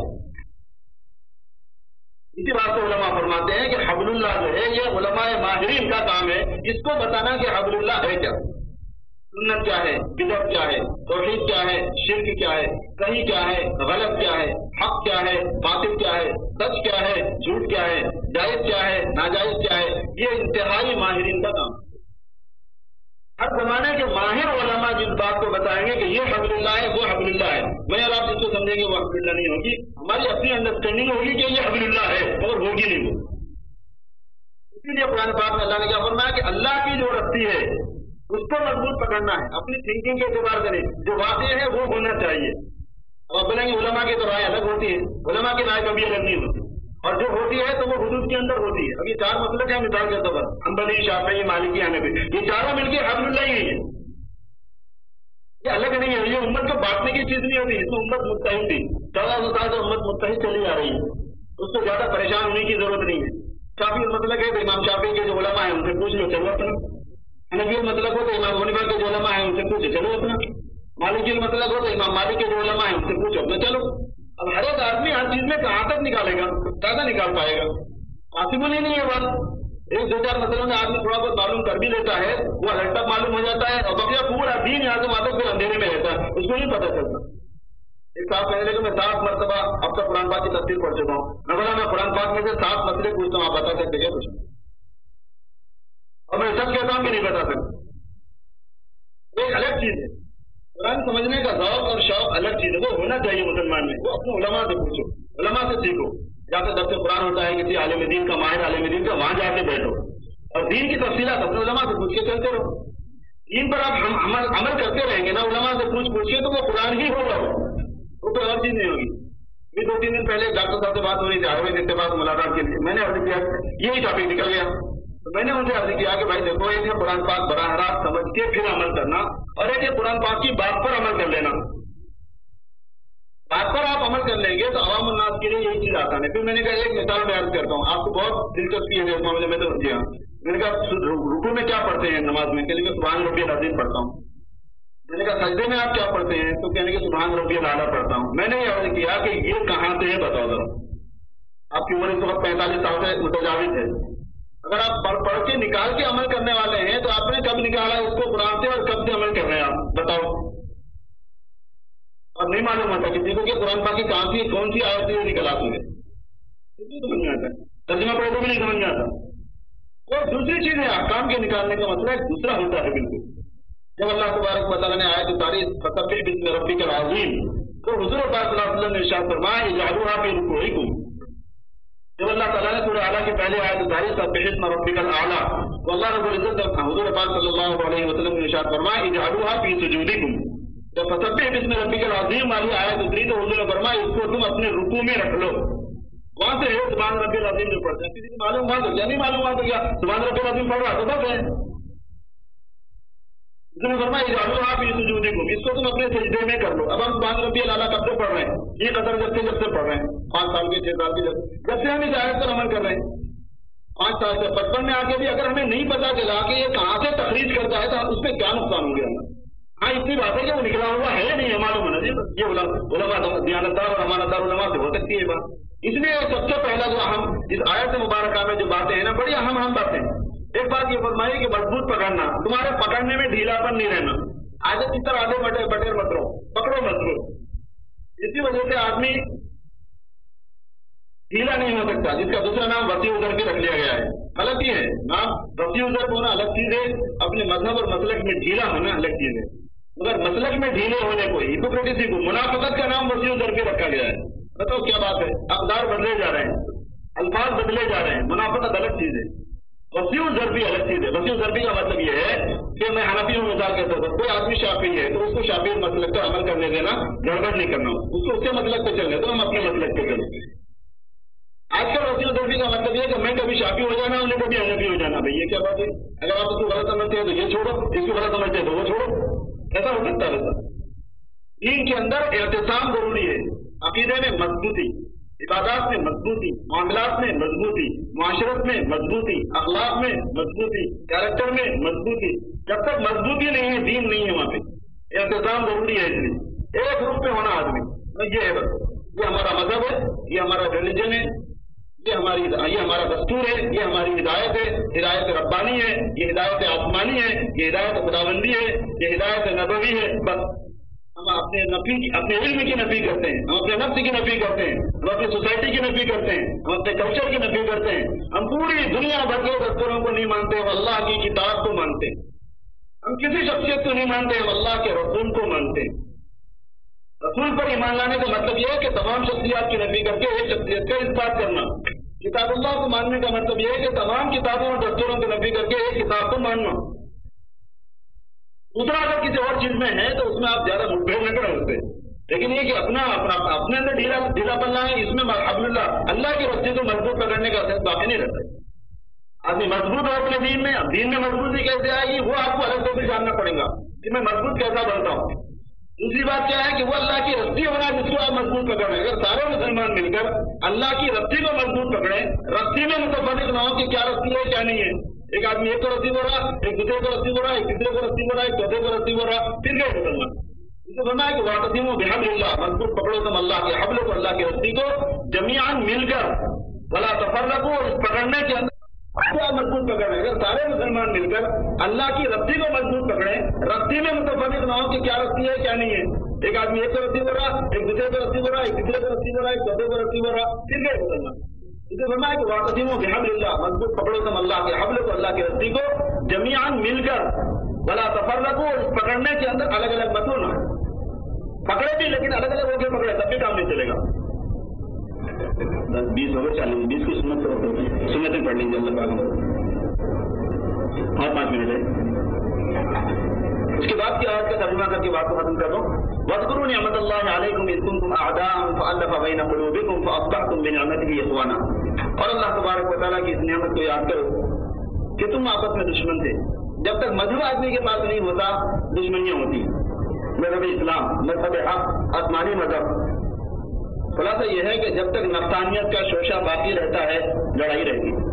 इसी बात को उलमा फरमाते हैं कि हब्लुल्लाह जो है ये उलमाए माहिरीन का काम है, इसको बताना कि हब्लुल्लाह है क्या, सुन्नत क्या है, बिदअत क्या है, तौहीद क्या है, शिर्क क्या है, सही क्या है, गलत क्या है, हक क्या है, बातिल क्या है, सच क्या है, झूठ क्या है, जायज क्या है, नाजायज क्या है, ये इंतहाई माहिरीन का काम। हर जमाने के माहिर उलमा जिस बात को बताएंगे कि ये हब्लुल्लाह है, वो हब्लुल्लाह है, मैं और आप जिसको समझेंगे वो हब्लुल्लाह नहीं होगी, हमारी अपनी अंडरस्टैंडिंग होगी कि ये हब्लुल्लाह है मगर होगी नहीं वो। इसीलिए कुरान पाक में अल्लाह ने क्या फरमाया कि अल्लाह की जो रस्सी है उसको मजबूत पकड़ना है, अपनी थिंकिंग के एतबार से नहीं, जो वाक़ई है वो होना चाहिए। अब आप बोलेंगे उलमा की तो राय अलग होती है, उलमा की राय कभी अलग नहीं होती, और जो होती है तो वो हुदूद के अंदर होती है। अब ये चार मसले हैं मिसाल के तौर पर, हम्बली, शाफी, मालिकी, हनफी, ये चारों मिलकर हब्लुल्लाह ही है, ये अलग नहीं है। ये उम्मत को बांटने की चीज नहीं होती, इसमें उम्मत मुत्तहिद थी, चौदह सौ साल से उम्मत मुत्तहिद चली आ रही है, उसको ज्यादा परेशान होने की जरूरत नहीं है। शाफी मतलब है तो इमाम शाफी के जो उलमा है उनसे पूछ लो, चलो अपना। हनफी मतलब हो तो इमाम हनीफा के जो उलमा है उनसे पूछो, चलो अपना। मालिकी मतलब हो तो इमाम मालिक के जो उलमा है उनसे पूछो अपना, चलो। अब हर एक आदमी हर चीज में कहाँ तक निकालेगा, ज्यादा निकाल पाएगा, पॉसिबल ही नहीं है बात। एक दो चार मसलों में आदमी थोड़ा बहुत मालूम कर भी लेता है, वो अलग तक मालूम हो जाता है, और बकिया पूरा दीन यहाँ से वहां तक फिर अंधेरे में रहता है, उसको नहीं पता चलता। एक साथ कहने लगे मैं सात मरतबा अब तक कुरान पाक की तफसीर पढ़ चुका हूँ, मैं बोला मैं कुरान पाक में से सात मसले पूछता हूँ, आप बता सकते क्या कुछ? और मैं सब कहता हूँ कि नहीं बता सकता। एक अलग चीज है, कुरान समझने का शौक और शौक अलग चीज है, वो होना चाहिए मुसलमान में। वो अपने उलमा से पूछो, उलमा से सीखो, जाकर दर्स कुरान होता है किसी आलिम दीन का, माहिर आलिम दीन का, वहां जाके बैठो और दीन की तफसीलात अपने उलमा से पूछ के चलते रहो। दीन पर आप हम अमल, अमल करते रहेंगे ना उलमा से पूछ पूछ के, तो वो कुरान ही होगा, वो कोई और चीज नहीं होगी। ये दो तीन दिन पहले डॉक्टर साहब से बात हो रही थी आयुर्वेद इत्तेफाक मुलाकात के लिए, मैंने अर्ज किया, यही टॉपिक निकल गया, तो मैंने उनसे अर्ज किया कि भाई देखो एक है कुरान पाक बराह रास्त समझ के फिर अमल करना, और एक है कुरान पाक की बात पर अमल कर लेना। बात पर आप अमल कर लेंगे तो अवाम उन्नास के लिए यही चीज आसान है। फिर मैंने कहा एक मिसाल मैं अर्ज करता हूँ, आपको बहुत दिलचस्पी है इस मामले में, तो जी हाँ, मैंने कहा रुकू में क्या पढ़ते हैं नमाज में, कहने के सुभान रब्बियल अज़ीम पढ़ता हूँ। मैंने कहा सजदे में आप क्या पढ़ते हैं, तो कहने के सुभान रब्बियल आला पढ़ता हूँ। मैंने ये अर्ज किया कि ये कहाँ से है बताओ जरा, आपकी उम्र इस वक्त पैंतालीस साल से मुतजाविज है, अगर आप पढ़ पढ़ के निकाल के अमल करने वाले हैं तो आपने कब निकाला इसको कुरान से, और कब से अमल कर रहे हैं आप बताओ। अब नहीं मालूम होता किसी को कि कुरान पाक की कौन सी कौन सी आयत से निकल आती है, समझ में आता है, तर्जुमा पढ़े तो भी नहीं समझ में आता। और दूसरी चीज है अहकाम के निकालने का मतलब दूसरा होता है बिल्कुल। जब अल्लाह तबारक व तआला ने आयत उतारी फसब्बिह बिस्मि रब्बिकल अज़ीम, तो हुज़ूर पाक सल्लल्लाहु अलैहि वसल्लम ने इरशाद फरमाया इजअलूहा फी रुकूइकुम। जब अल्लाह ताला ने सूरह आला की पहले आयत उतारी सब्बिह बिस्मि रब्बिकल आला, तो अल्लाह रब्बुल इज्जत हुज़ूर पाक सल्लल्लाहु अलैहि वसल्लम ने इरशाद फरमाया इजअलूहा फी सुजूदिकुम। जब फसब्बिह बिस्मि रब्बिकल अज़ीम वाली आयत उतरी तो हुज़ूर ने फरमाया इसको तुम अपने रुकू में रख लो। वहां से है सुभान रब्बिल अज़ीम जो पढ़ते हैं, किसी को मालूम हुआ तो क्या, नहीं मालूम हुआ तो क्या, सुभान रब्बिल अज़ीम पढ़ रहा तो बस है। उसने फरमाया इजअलूहा फी सुजूदिकुम, इसको तुम अपने सजदे में कर लो। अब हम सुभान रब्बिल आला कब से पढ़ रहे हैं, ये कदर जब से जब से पढ़ रहे हैं, पांच साल के छह साल के, जब जब से हम इस आयत पर अमल कर रहे हैं, पांच साल से बचपन में आके भी अगर हमें नहीं पता चला कि ये कहाँ से तखरीज करता है तो उसमें क्या नुकसान हो गया हमें। हाँ इतनी बात है कि वो निकला हुआ है या नहीं है मालूम होना चाहिए, ये उलमा दयानतदार और अमानतदार उलमा से हो सकती है बात। इसलिए सबसे पहला जो हम इस आयत मुबारका में जो बातें हैं ना, बड़ी अहम अहम बातें। एक बात ये फरमाई कि मजबूत पकड़ना, तुम्हारे पकड़ने में ढीलापन नहीं रहना, आधे की तरह आधे बटे बटेर मत रहो, पकड़ो मजबूत। इसी वजह से आदमी ढीला नहीं हो सकता, जिसका दूसरा नाम वसी उजर भी रख लिया गया है। अलग ही है नाम, वसी उजर होना अलग चीज है, अपने मजहब और मसलक में ढीला होना अलग चीज है। मगर मसलक में ढीले होने को, हिपोक्रेसी को, मुनाफिकत का नाम वसी उजर भी रखा गया है। बताओ क्या बात है, अक़दार बदले जा रहे हैं, अल्फाज बदले जा रहे हैं, मुनाफिकत अलग चीज है, वसीउ ज़रबी अलग चीज है। वसीउ ज़रबी का मतलब ये है कि मैं हनफी हूँ मिसाल के तौर पर, कोई आदमी शाफी है तो उसको शाफी मसलक पर अमल करने देना, गड़बड़ नहीं करना, उसको उसके मसलक पे चलने तो हम अपने मसलक पे चलें। आजकल वसीउ ज़रबी का मतलब ये कि मैं कभी शाफी हो जाना, उन्हें कभी हनफी हो जाना। भाई ये क्या बात है, अगर आप उसको गलत समझते हैं तो ये छोड़ो, इसको गलत समझते हैं तो वो छोड़ो, ऐसा हो सकता है? दीन के अंदर एहतिसाम जरूरी है, अकीदे में मजबूती, इबादत में मजबूती, मामलात में मजबूती, माशरत में मजबूती, अखलाक में मजबूती, कैरेक्टर में मजबूती। जब तक मजबूती नहीं है दीन नहीं है, वहां पे एहतिसाम जरूरी है। इसलिए एक रूप में होना आदमी, ये है बस, ये हमारा मजहब है, ये हमारा रिलीजन है, ये हमारी ये हमारा दस्तूर है, ये हमारी हिदायत है, हिदायत रब्बानी है, ये हिदायत आसमानी है, ये हिदायत खुदाबंदी है, ये हिदायत नबवी है। बस हम अपने नफी की अपने इल्म की नफी करते हैं, हम अपने नफ्स की नफी करते हैं, हम अपनी सोसाइटी की नफी करते हैं, हम अपने कल्चर की नफी करते हैं। हम पूरी दुनिया भर के दस्तूरों को नहीं मानते, हम अल्लाह की किताब को मानते हैं। हम किसी शख्सियत को नहीं मानते, हम अल्लाह के रसूल को मानते हैं। रसूल पर ईमान लाने का मतलब यह है कि तमाम शख्सियत की नफी करके एक शख्सियत का इस्बात करना। किताबुल्लाह को मानने का मतलब यह है कि तमाम किताबों और दस्तूरों की नफी करके एक किताब को मानना। दूसरा, अगर किसी और चीज में है तो उसमें आप ज्यादा मुठभेड़ न करें उससे, लेकिन ये कि अपना अपना अपने अंदर ढीला ढीला पल्ला है, इसमें अल्हम्दुलिल्लाह अल्लाह की रस्सी को मजबूत पकड़ने का असर बाकी नहीं रहता। आदमी मजबूत है अपने दीन में, अब दीन में मजबूती कैसे आएगी वो आपको अलग से भी जानना पड़ेगा कि मैं मजबूत कैसा बनता हूँ। दूसरी बात क्या है कि वो अल्लाह की रस्सी होना जिसको आप मजबूत पकड़े। अगर सारे मुसलमान मिलकर अल्लाह की रस्सी को मजबूत पकड़े, रस्सी में मुतफर्रिक ना हो कि क्या रस्सी है क्या नहीं है। एक आदमी एक को रस्सी हो रहा, एक दूसरे को रस्सी हो रहा, एक तीसरे को रस्सी हो रहा, एक चौथे को रस्सी हो रहा, फिर गए मुसलमान। इससे बनना है कि वातसिमू बिहब्लिल्लाह, मजबूत पकड़ो तुम अल्लाह के हब्ल को, अल्लाह की रस्सी को, जमीआन मिलकर, वला तफर्रकू, इस पकड़ने के अंदर आप मजबूत पकड़े। अगर सारे मुसलमान मिलकर अल्लाह की रस्सी को मजबूत पकड़े, रस्सी में मुतफर्रिक ना हो कि क्या रस्सी है क्या नहीं है। एक आदमी एक को रस्सी हो रहा, एक दूसरे को रस्सी हो रहा, एक तीसरे को रस्सी हो रहा, एक चौथे को रस्सी हो रहा, फिर गए मुसलमान। इसे बनना है कि वातसिमू बिहब्लिल्लाह, मजबूत पकड़ो तुम अल्लाह के हब्ल को, अल्लाह की रस्सी को, जमीआन मिलकर, वला तफर्रकू, इस पकड़ने के अंदर अलग अलग मत होना। पकड़े भी लेकिन अलग अलग होकर पकड़े, तब भी काम नहीं चलेगा। दस बीस हो गए, चालीस बीस की सुन्नत सुन्नतें पढ़ लीजिए अल्लाह पाक। और पाँच मिनट है, उसके बाद की आयत का तर्जुमा करके बात को खत्म कर दो। वज़कुरू निअमतल्लाहि अलैकुम इज़ कुंतुम अअदाअन फ़अल्लफ़ बैन क़ुलूबिकुम फ़अस्बहतुम बिनिअमतिही इख़वाना। और अल्लाह तबारक व तआला की इस नेमत को याद करो कि तुम आपस में दुश्मन थे। जब तक मजहब आदमी के पास नहीं होता दुश्मनियां होती। मजहब इस्लाम, मजहब हक, आसमानी मजहब। खुलासा यह है कि जब तक नफ्सानियत का शोशा बाकी रहता है लड़ाई रहती है।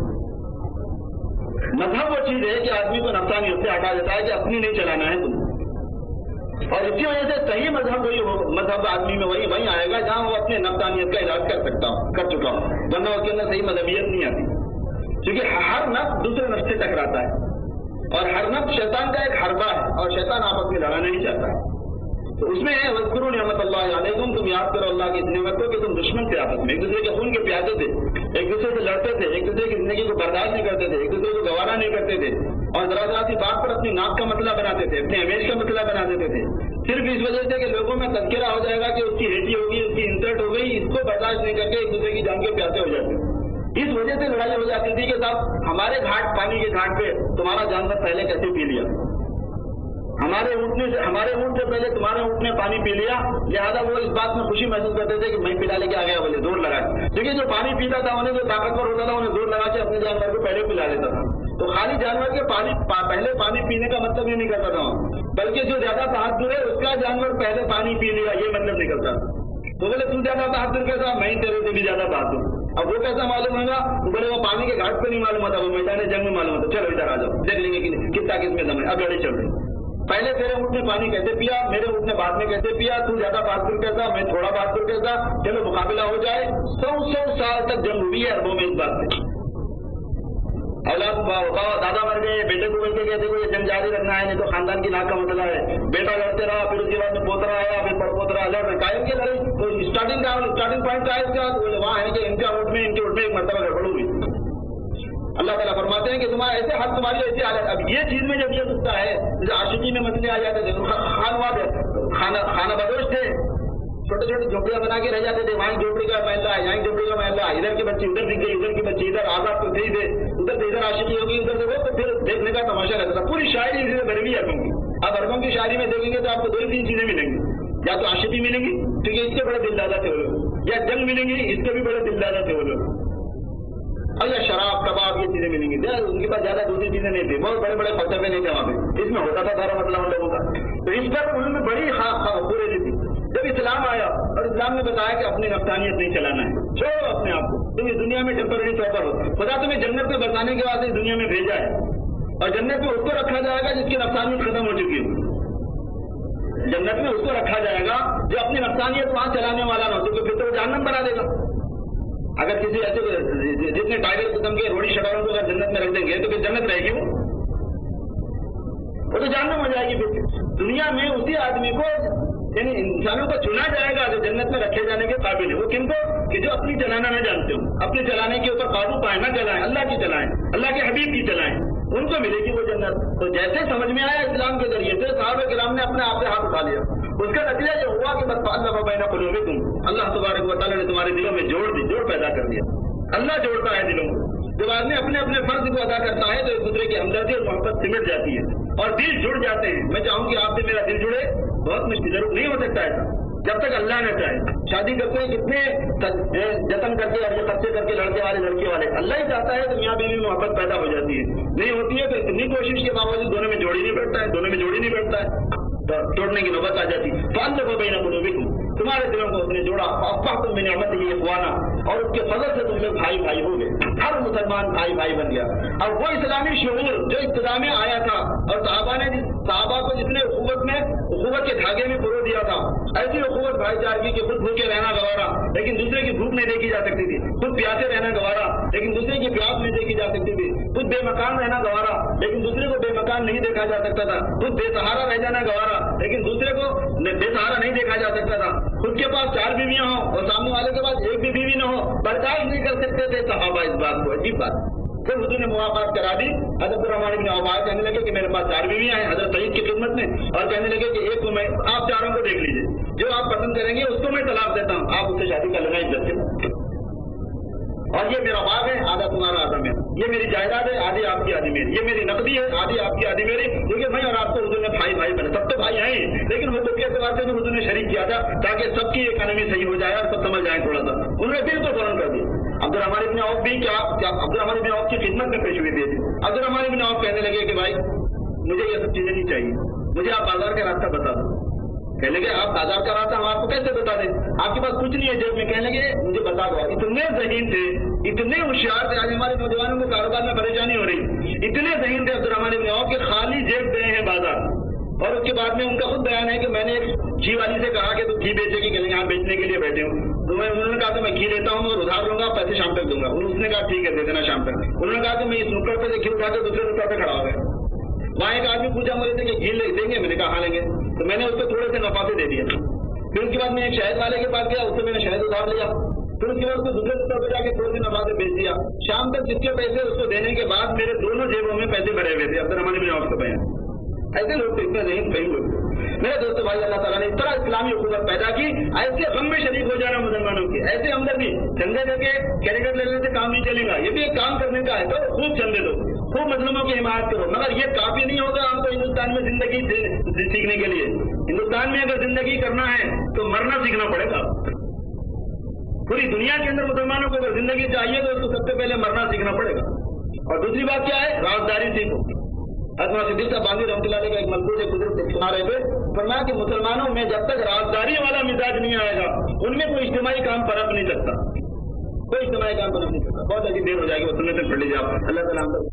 मजहब वो चीज है कि आदमी को नफ्सानियत से हटा देता है कि अपनी नहीं चलाना है तुम। और इसी वजह से सही मजहब वही हो, मजहब आदमी में वही वही आएगा जहां वो अपने नफ्सानियत का इलाज कर सकता हूं, कर चुका हूं, वरना उसके अंदर सही मजहबियत नहीं आती। क्योंकि हर नफ्स दूसरे नफ्स से टकराता है और हर नफ्स शैतान का एक हरबा है और शैतान आपस में लड़ाना नहीं चाहता है। तो उसमें है वज़कुरू निअमतल्लाहि अलैकुम, तुम याद करो अल्लाह की इस नेमत को कि तुम दुश्मन थे आपस में, एक दूसरे के खून के प्यासे थे, एक दूसरे से लड़ते थे, एक दूसरे की जिंदगी को बर्दाश्त नहीं करते थे, एक दूसरे को गवारा नहीं करते थे और जरा जरा सी बात पर अपनी नाक का मसला बनाते थे, अपने इमेज का मसला बना देते थे, सिर्फ इस वजह से कि लोगों में तज़किरा हो जाएगा कि उसकी हेटी होगी, उसकी इंसल्ट हो गई, इसको बर्दाश्त नहीं करके एक दूसरे की जान के प्यासे हो जाते। इस वजह से लड़ाई हो जाती थी कि साहब हमारे घाट पानी के घाट पे तुम्हारा जानवर पहले कैसे पी लिया, हमारे उठने से हमारे ऊँट से पहले तुम्हारे ऊँट ने पानी पी लिया, लिहाजा वो इस बात में खुशी महसूस करते थे कि मैं पिला लेके आ गया, बोले जोर लगाए। क्योंकि जो पानी पीता था उन्हें जो ताकतवर होता था उन्हें जोर लगा के अपने जानवर को पहले पिला लेता था। तो खाली जानवर के पानी पा, पहले पानी पीने का मतलब ये नहीं करता था, बल्कि जो ज्यादा बहादुर है उसका जानवर पहले पानी पी लिया ये मतलब निकलता था। तो बोले तू ज्यादा बहादुर कैसा, मैं तेरे से भी ज्यादा बहादुर। अब वो कैसा मालूम होगा, तो बोले वो पानी के घाट पे नहीं मालूम होता, वो मैदान जंग में मालूम होता। चलो इधर आ जाओ, देख लेंगे कि कितना किसमें दम है। अब लड़ाई चल रही, पहले तेरे ऊँट ने पानी कैसे पिया, मेरे ऊँट ने बाद में कैसे पिया, तू ज्यादा बहादुर कैसा, मैं थोड़ा बहादुर कैसा, चलो मुकाबला हो जाए। सौ सौ साल तक जंग हुई है अरबों में इस बात से। औलाद दादा मर गए, बेटे को बोलते कहते को ये जंग जारी रखना है, नहीं तो खानदान की नाक का मसला है। बेटा लड़ते रहा, फिर उसके बाद में पोतरा आया, फिर पड़पोतरा लड़ रहे, कायम के लड़ाई। तो स्टार्टिंग का स्टार्टिंग पॉइंट का है इसका, वहाँ है कि इनके ऊँट में इनके ऊँट में एक मरतबा गड़बड़ हुई। अल्लाह ताला फरमाते हैं कि तुम्हारा ऐसे हाथ तुम्हारी ऐसी हालत। अब ये चीज में जब ये गुस्सा है, जैसे आशिकी में मसले आ जाते थे, खान खाना खाना बदोश थे, छोटे छोटे झोपड़ियां बना के रह जाते थे, वहाँ झोपड़ी का महल्ला है, यहाँ झोपड़ी का महल्ला, इधर के बच्चे उधर दिख गए, उधर के बच्चे इधर, आजाद तो थे ही थे, उधर से इधर आशिकी होगी, उधर से वो, तो फिर देखने का तमाशा रहता था। पूरी शायरी इसी भरी हुई अरबों की। अब अरबों की शायरी में देखेंगे तो आपको दो ही तीन चीजें मिलेंगी, या तो आशिकी मिलेंगी क्योंकि इसके बड़े दिलदादा थे वो लोग, या जंग मिलेंगी इसके भी बड़े दिलदादा थे वो लोग, और या शराब कबाब ये चीजें मिलेंगी। उनके पास ज्यादा दूसरी चीजें नहीं थी, बहुत बड़े बड़े फलसफे नहीं थे वहाँ पे, इसमें होता था सारा मतलब उन लोगों का। تو اس پر انہوں نے بڑی بوری تھی. جب اسلام آیا اور اسلام نے بتایا کہ اپنی نفسانیت نہیں چلانا ہے, چھوڑو اپنے آپ کو, تم اس دنیا میں ٹیمپرری طور پر ہو, خدا تمہیں جنت میں بسانے کے بعد اس دنیا میں بھیجا ہے, اور جنت میں اس کو رکھا جائے گا جس کی نفسانیت ختم ہو چکی ہے. جنت میں اس کو رکھا جائے گا جو اپنی نفسانیت وہاں چلانے والا نہ ہو, تو پھر تو وہ جہنم بنا دے گا. اگر کسی ایسے جتنے ٹائگر قسم کے روڑی شکاروں کو اگر جنت میں رکھ دیں گے تو پھر جنت رہے گی, وہ وہ تو جہنم ہو جائے گی. پھر دنیا میں اسی آدمی کو یعنی انسانوں کو چنا جائے گا جو جنت میں رکھے جانے کے قابل ہے. وہ کن کو, کہ جو اپنی چلانا نہ جانتے ہو, اپنے چلانے کے اوپر قابو پائے نہ چلائیں, اللہ کی چلائیں, اللہ کے حبیب کی چلائیں, ان کو ملے گی وہ جنت. تو جیسے سمجھ میں آیا اسلام کے ذریعے سے صحابہ کرام نے اپنے آپ سے ہاتھ اٹھا لیا. اس کا نتیجہ یہ ہوا کہ بس اللہ بین قلوبکم, اللہ تبارک و تعالیٰ نے تمہارے دلوں میں جوڑ دی, جوڑ پیدا کر دیا. اللہ جوڑتا ہے دلوں کو. جب آدمی اپنے اپنے فرض کو ادا کرتا ہے تو ایک دوسرے کی ہمدردی اور محبت سمٹ جاتی ہے اور دل جڑ جاتے ہیں. میں چاہوں کہ آپ سے میرا دل جڑے, بہت مشکل, ضرور نہیں ہو سکتا ایسا جب تک اللہ نہ چاہے. شادی کرتے ہیں کتنے جتن کر کے اور یہ خرچے کر کے لڑکے والے لڑکے والے, اللہ ہی چاہتا ہے تو میاں بیوی میں محبت پیدا ہو جاتی ہے. نہیں ہوتی ہے تو اتنی کوشش کے باوجود دونوں میں جوڑی نہیں بیٹھتا ہے, دونوں میں جوڑی نہیں بیٹھتا ہے, تو توڑنے کی نوبت آ جاتی ہے. فَأَلَّفَ بَيْنَ قُلُوبِكُمْ, تمہارے دلوں کو اس نے جوڑا. فَأَصْبَحْتُم بِنِعْمَتِهِ إِخْوَانًا, اور اس کے فضل سے تم لوگ بھائی بھائی ہو گئے. ہر مسلمان بھائی بھائی بن گیا. اور وہ اسلامی شعور جو ابتدا میں آیا تھا اور صحابہ نے صحابہ کو جس نے اخوت میں اخوت کے دھاگے میں پرو دیا تھا, ایسی اخوت بھائی چارگی کہ خود بھوکے رہنا گوارا لیکن دوسرے کی بھوک نہیں دیکھی جا سکتی تھی, خود پیاسے رہنا گوارا لیکن دوسرے کی پیاس نہیں دیکھی جا سکتی تھی, خود بے مکان رہنا گوارا لیکن دوسرے کو بے مکان نہیں دیکھا جا سکتا تھا, خود بے سہارا رہ جانا گوارا لیکن دوسرے کو بے سہارا نہیں دیکھا جا سکتا تھا, خود کے پاس چار بیویاں ہوں اور سامنے والے کے پاس ایک بھی بیوی نہ ہو, برداشت نہیں کر سکتے تھے صحابہ اس بات کو. عجیب بات. پھر حضور نے موافقت کرا دی. حضرت الرحمن بن عوف کہنے لگے کہ میرے پاس چار بیویاں ہیں حضرت سعید کی خدمت میں, اور کہنے لگے کہ ایک کو میں, آپ چاروں کو دیکھ لیجیے, جو آپ پسند کریں گے اس کو میں طلاق دیتا ہوں, آپ اس سے شادی کر لینا عزت سے. اور یہ میرا باغ ہے, آدھا تمہارا آدھا میرا, یہ میری جائیداد ہے, آدھی آپ کی آدھی میری, یہ میری نقدی ہے, آدھی آپ کی آدھی میری. کیونکہ میں اور آپ کو حضور نے بھائی بھائی بنے, سب تو بھائی ہیں لیکن حضور کے اعتبار سے حضور نے شریک کیا تھا تاکہ سب کی اکانومی صحیح ہو جائے اور سب سمجھ جائیں تھوڑا سا. انہوں نے بالکل فوراً کر دیا. عبد الرحمن بن عوف بھی کیا عبد الرحمن بن عوف کی خدمت میں پیش ہوئی تھی. عبد الرحمن بن عوف کہنے لگے کہ بھائی مجھے یہ سب چیزیں نہیں چاہیے, مجھے آپ بازار کا راستہ بتا دو. کہنے لگے آپ بازار کا راستہ ہم آپ کو کیسے بتا دیں, آپ کے پاس کچھ نہیں ہے جیب میں. کہنے لگے مجھے بتا دو. اتنے ذہین تھے, اتنے ہوشیار تھے. آج ہمارے نوجوانوں کو کاروبار میں پریشانی ہو رہی, اتنے ذہین تھے عبد الرحمن بن عوف کہ خالی جیب گئے ہیں بازار. اور اس کے بعد میں ان کا خود بیان ہے کہ میں نے ایک گھی والی سے کہا کہ تو گھی بیچے گی, کہ یہاں بیچنے کے لیے بیٹھے ہوں. تو میں انہوں نے کہا کہ میں گھی لیتا ہوں اور ادھار لوں گا, پیسے شام تک دوں گا. اس نے کہا ٹھیک ہے دے دینا شام تک. انہوں نے کہا کہ میں اس نکڑ پہ سے گھی اٹھا کے دوسرے نکڑ پہ کھڑا ہو گیا. وہاں ایک آدمی پوچھا مجھے سے کہ گھی دیں گے, میں نے کہا ہاں لیں گے. تو میں نے اس کو تھوڑے سے نفاسے دے دیا. پھر اس کے بعد میں ایک شہد والے کے پاس گیا, اس سے میں نے شہد ادھار لیا. پھر اس کے بعد اس کو دوسرے نکڑ پہ جا کے تھوڑے سے نفاسے بیچ دیا. شام تک جس کے پیسے اس کو دینے کے بعد میرے دونوں جیبوں میں پیسے بھرے ہوئے تھے. عبد الرحمن بن عوف کا بیان. ایسے لوگ اتنے ذہین صحیح لوگ. میرے دوست بھائی, اللہ تعالیٰ نے اس طرح اسلامی حکومت پیدا کی. ایسے غم میں شریک ہو جانا مسلمانوں کی, ایسے ہمدردی. چندے دے کے کیریکٹ لینے سے کام نہیں چلے گا, یہ بھی ایک کام کرنے کا ہے. تو خوب چندے دو, خوب مظلوموں کی حمایت کرو, مگر یہ کافی نہیں ہوگا ہم کو ہندوستان میں زندگی سیکھنے کے لیے. ہندوستان میں اگر زندگی کرنا ہے تو مرنا سیکھنا پڑے گا. پوری دنیا کے اندر مسلمانوں کو اگر زندگی چاہیے تو اس کو سب سے پہلے مرنا سیکھنا پڑے گا. اور دوسری بات کیا ہے, رازداری سیکھو. حضرت صدیق صاحب باندھی رحمۃ اللہ علیہ کا ایک ملبوس ہے قدرت سنا رہے تھے, فرمایا کہ مسلمانوں میں جب تک رازداری والا مزاج نہیں آئے گا ان میں کوئی اجتماعی کام پرپ نہیں سکتا, کوئی اجتماعی کام پرپ نہیں سکتا. بہت اچھی دیر ہو جائے گی, وہ سننے سے پڑھ لیجیے آپ. اللہ تعالیٰ